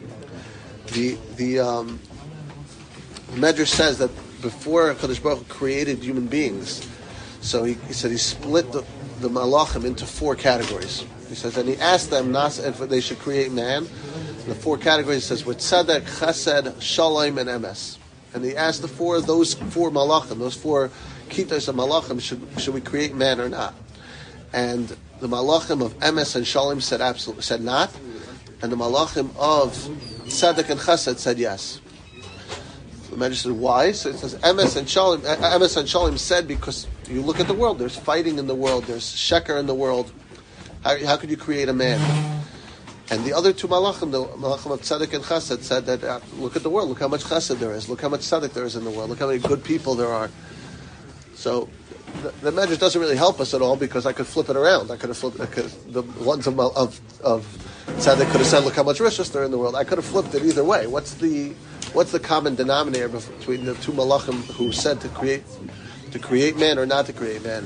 the the um, Medrash says that before Kadosh Baruch Hu created human beings, so he, he said he split the the malachim into four categories. He says, and he asked them not if they should create man. The four categories, he says, with tzedek, chesed, shalom, and emes. And he asked the four, those four malachim, those four kitas of malachim, should should we create man or not? And the malachim of emes and shalom said absolutely, said not, and the malachim of tzedek and chesed said yes. The Medrash said, why? So it says, Emes and Shalom, Emes and Shalom said, because you look at the world, there's fighting in the world, there's sheker in the world. How, how could you create a man? And the other two malachim, the malachim of tzedek and chesed, said that, uh, look at the world, look how much chesed there is, look how much tzedek there is in the world, look how many good people there are. So the, the Medrash doesn't really help us at all, because I could flip it around. I could have flipped, I could, the ones of, of, of tzedek could have said, look how much riches there are in the world. I could have flipped it either way. What's the What's the common denominator between the two malachim who said to create, to create man or not to create man?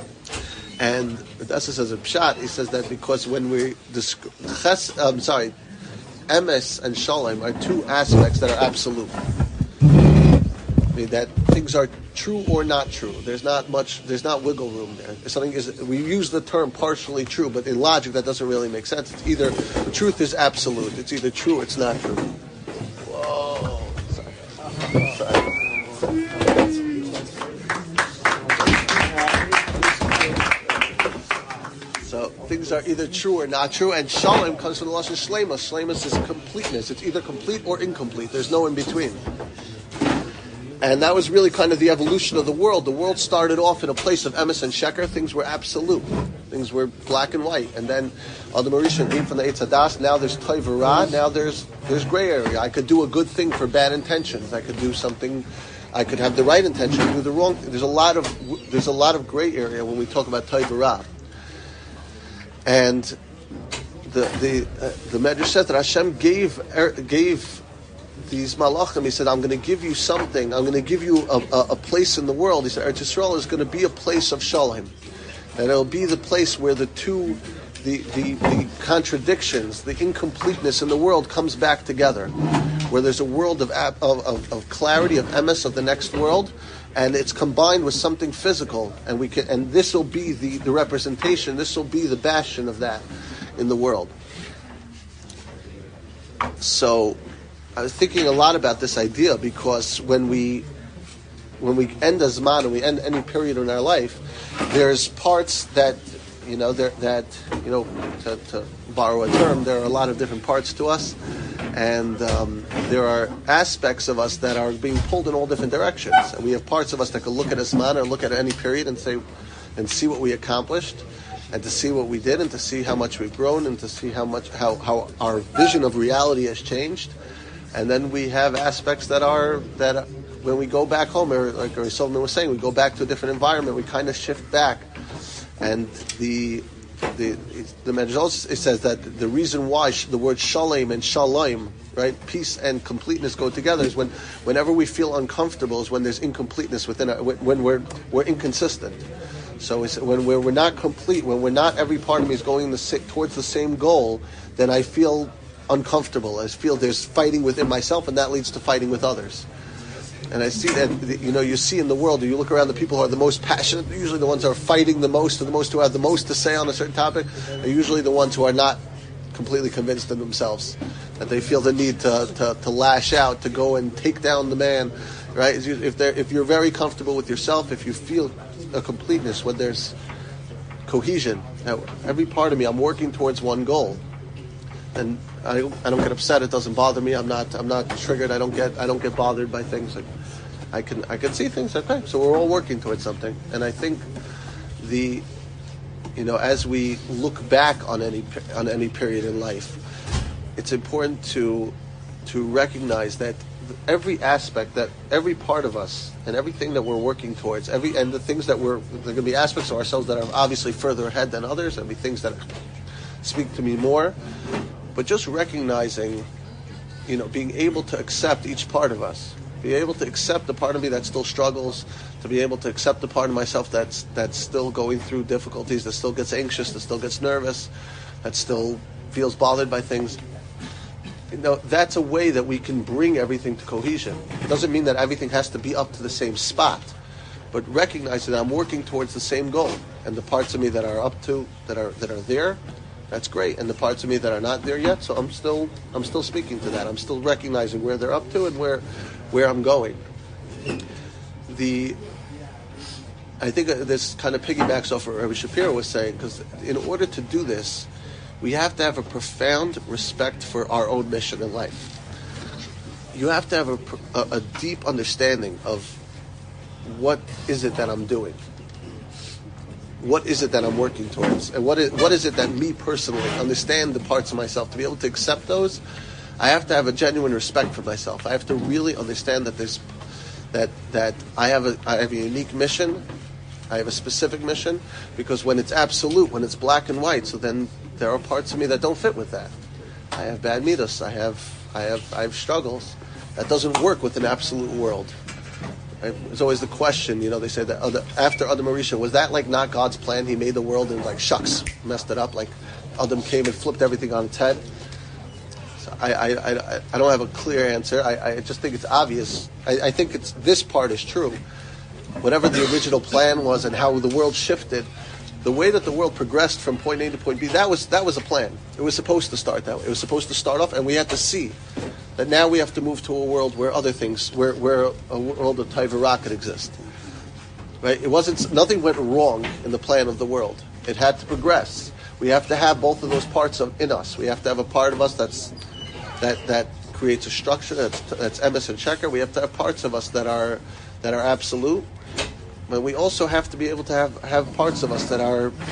And Dasa says a pshat. He says that because when we discuss, I'm sorry, emes and shalom are two aspects that are absolute. I mean, that things are true or not true. There's not much. There's not wiggle room there. Something is. We use the term partially true, but in logic that doesn't really make sense. It's either truth is absolute. It's either true or it's not true. So things are either true or not true, and shalom comes from the lashon shleima. Shleimus is completeness. It's either complete or incomplete. There's no in between. And that was really kind of the evolution of the world. The world started off in a place of emes and sheker. Things were absolute. Things were black and white. And then Adam Rishon ate from the Eitz Hadas. Now there's Tov Ra. Now there's there's gray area. I could do a good thing for bad intentions. I could do something. I could have the right intention and do the wrong thing. There's a lot of there's a lot of gray area when we talk about Tov Ra. And the the uh, the Medrash says that Hashem gave gave these malachim. He said, "I'm going to give you something. I'm going to give you a, a, a place in the world." He said, "Eretz Yisrael is going to be a place of shalom, and it'll be the place where the two, the the, the contradictions, the incompleteness in the world comes back together, where there's a world of of, of, of clarity, of emes of the next world." And it's combined with something physical, and we can, and this will be the, the representation. This will be the bastion of that in the world. So, I was thinking a lot about this idea because when we when we end a zman and we end any period in our life, there's parts that you know there, that you know to, to borrow a term, there are a lot of different parts to us. And um, there are aspects of us that are being pulled in all different directions. And we have parts of us that can look at a zman or look at any period and say, and see what we accomplished, and to see what we did, and to see how much we've grown, and to see how much how, how our vision of reality has changed. And then we have aspects that are that when we go back home, or like Rabbi Silverman was saying, we go back to a different environment. We kind of shift back, and the. The the Medrash it says that the reason why sh- the word shalom and shalom, right, peace and completeness go together is when whenever we feel uncomfortable is when there's incompleteness within our, when we're we're inconsistent. So it's when we're, we're not complete, when we're not every part of me is going the, towards the same goal, then I feel uncomfortable. I feel there's fighting within myself, and that leads to fighting with others. And I see that, you know, you see in the world, you look around, the people who are the most passionate, usually the ones who are fighting the most, or the most who have the most to say on a certain topic, are usually the ones who are not completely convinced in themselves, that they feel the need to, to, to lash out, to go and take down the man, right? If they're, if you're very comfortable with yourself, if you feel a completeness, when there's cohesion, now, every part of me, I'm working towards one goal, and I don't, I don't get upset. It doesn't bother me. I'm not. I'm not triggered. I don't get. I don't get bothered by things. Like, I can. I can see things. Okay, so we're all working towards something. And I think the, you know, as we look back on any on any period in life, it's important to to recognize that every aspect, that every part of us, and everything that we're working towards, every and the things that we're there are going to be aspects of ourselves that are obviously further ahead than others, and be things that speak to me more. But just recognizing, you know, being able to accept each part of us, be able to accept the part of me that still struggles, to be able to accept the part of myself that's that's still going through difficulties, that still gets anxious, that still gets nervous, that still feels bothered by things. You know, that's a way that we can bring everything to cohesion. It doesn't mean that everything has to be up to the same spot, but recognize that I'm working towards the same goal, and the parts of me that are up to, that are that are there, that's great, and the parts of me that are not there yet, so I'm still I'm still speaking to that. I'm still recognizing where they're up to and where where I'm going. The I think this kind of piggybacks off what Rabbi Shapiro was saying, because in order to do this, we have to have a profound respect for our own mission in life. You have to have a, a, a deep understanding of what is it that I'm doing. What is it that I'm working towards? And what is, what is it that me personally understand the parts of myself? To be able to accept those, I have to have a genuine respect for myself. I have to really understand that there's that that I have a I have a unique mission. I have a specific mission, because when it's absolute, when it's black and white, so then there are parts of me that don't fit with that. I have bad midas. I have I have I have struggles. That doesn't work with an absolute world. It's always the question, you know, they say that other, after Adam Arisha, was that like not God's plan? He made the world and like, shucks, messed it up. Like Adam came and flipped everything on its head. So I, I, I, I don't have a clear answer. I, I just think it's obvious. I, I think it's this part is true. Whatever the original plan was and how the world shifted, the way that the world progressed from point A to point B, that was that was a plan. It was supposed to start that way. It was supposed to start off, and we had to see that now we have to move to a world where other things, where where a world of Tov Ra could exist. Right? It wasn't, nothing went wrong in the plan of the world. It had to progress. We have to have both of those parts of, in us. We have to have a part of us that's that that creates a structure that's that's emes and sheker. We have to have parts of us that are that are absolute. But we also have to be able to have, have parts of us that are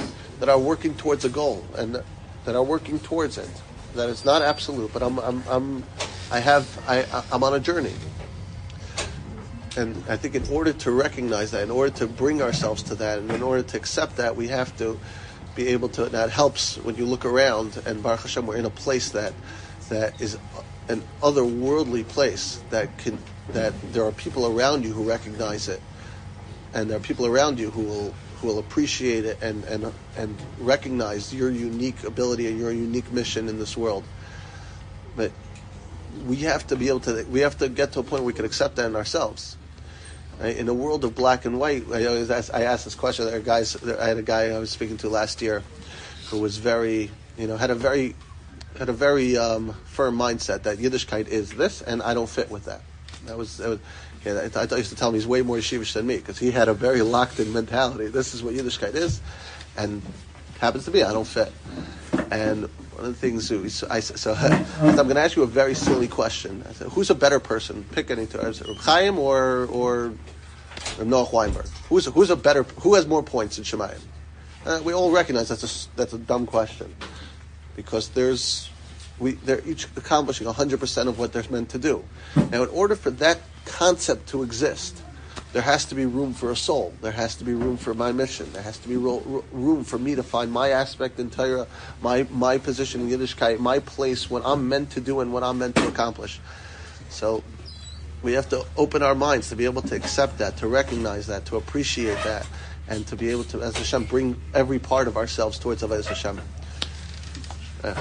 that are working towards a goal and that are working towards it. That it's not absolute, but I'm I'm I'm I have I I'm on a journey. And I think in order to recognize that, in order to bring ourselves to that, and in order to accept that, we have to be able to. That helps when you look around, and Baruch Hashem, we're in a place that that is an otherworldly place that can that there are people around you who recognize it, and there are people around you who will who will appreciate it and and and recognize your unique ability and your unique mission in this world. But we have to be able to. We have to get to a point where we can accept that in ourselves. Right? In a world of black and white, I always ask, I asked this question. There are guys. I had a guy I was speaking to last year, who was very, you know, had a very, had a very um, firm mindset that Yiddishkeit is this, and I don't fit with that. That was, that was yeah, I, I used to tell him he's way more yeshivish than me because he had a very locked-in mentality. This is what Yiddishkeit is, and happens to be I don't fit. And one of the things, so, I, so I'm going to ask you a very silly question. I said, who's a better person? Pick any two. I said, Reb Chaim or or Noach Weinberg? Who's who's a better? Who has more points in Shemayim? Uh, we all recognize that's a that's a dumb question, because there's we they're each accomplishing one hundred percent of what they're meant to do. Now, in order for that concept to exist, there has to be room for a soul. There has to be room for my mission. There has to be ro- room for me to find my aspect in Torah, my my position in Yiddishkeit, my place, what I'm meant to do and what I'm meant to accomplish. So we have to open our minds to be able to accept that, to recognize that, to appreciate that, and to be able to, as Hashem, bring every part of ourselves towards Avodas Hashem. Uh,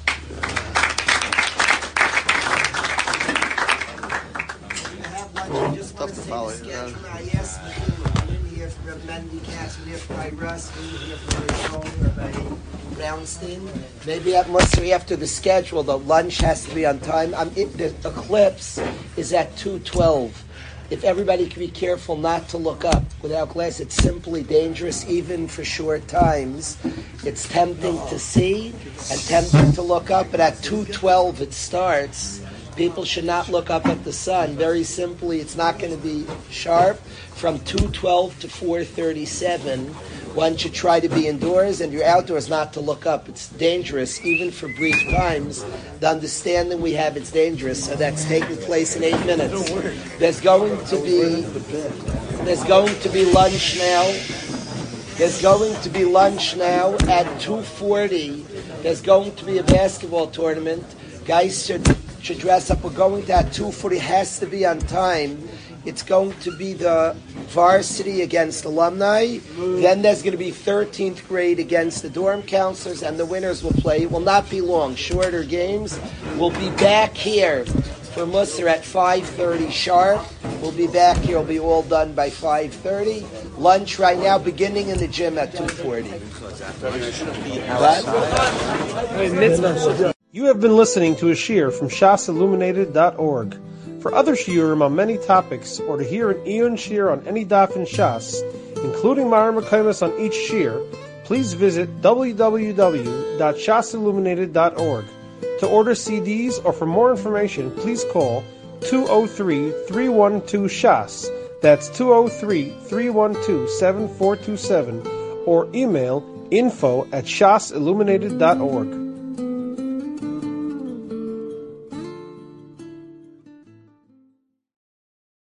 I just want Tough to to say follow, the schedule. yeah. I asked the I'm in here for Reb Mendy Katz, we're here for Rabbi Russ, we're here for Rabbi Brownstein. Maybe at Musri after the schedule, the lunch has to be on time. I'm in, the eclipse is at two twelve. If everybody can be careful not to look up without glass, it's simply dangerous, even for short times. It's tempting to see and tempting to look up, but at two twelve it starts. People should not look up at the sun. Very simply, it's not going to be sharp. From two twelve to four thirty-seven, one should try to be indoors, and you're outdoors not to look up. It's dangerous, even for brief times. The understanding we have, it's dangerous. So that's taking place in eight minutes. There's going to be, there's going to be lunch now. There's going to be lunch now at two forty. There's going to be a basketball tournament. Guys should should dress up. We're going to at two forty. Has to be on time. It's going to be the varsity against alumni. Then there's going to be thirteenth grade against the dorm counselors, and the winners will play. It will not be long. Shorter games. We'll be back here for Musser at five thirty sharp. We'll be back here. We'll be all done by five thirty. Lunch right now, beginning in the gym at two forty. You have been listening to a shiur from shas illuminated dot org. For other shiurim on many topics, or to hear an Eon shiur on any daf in Shas, including Mara Mekaymas on each shiur, please visit w w w dot shas illuminated dot org. To order C Ds or for more information, please call two oh three, three one two, shas. That's two oh three, three one two, seven four two seven, or email info at shas illuminated dot org.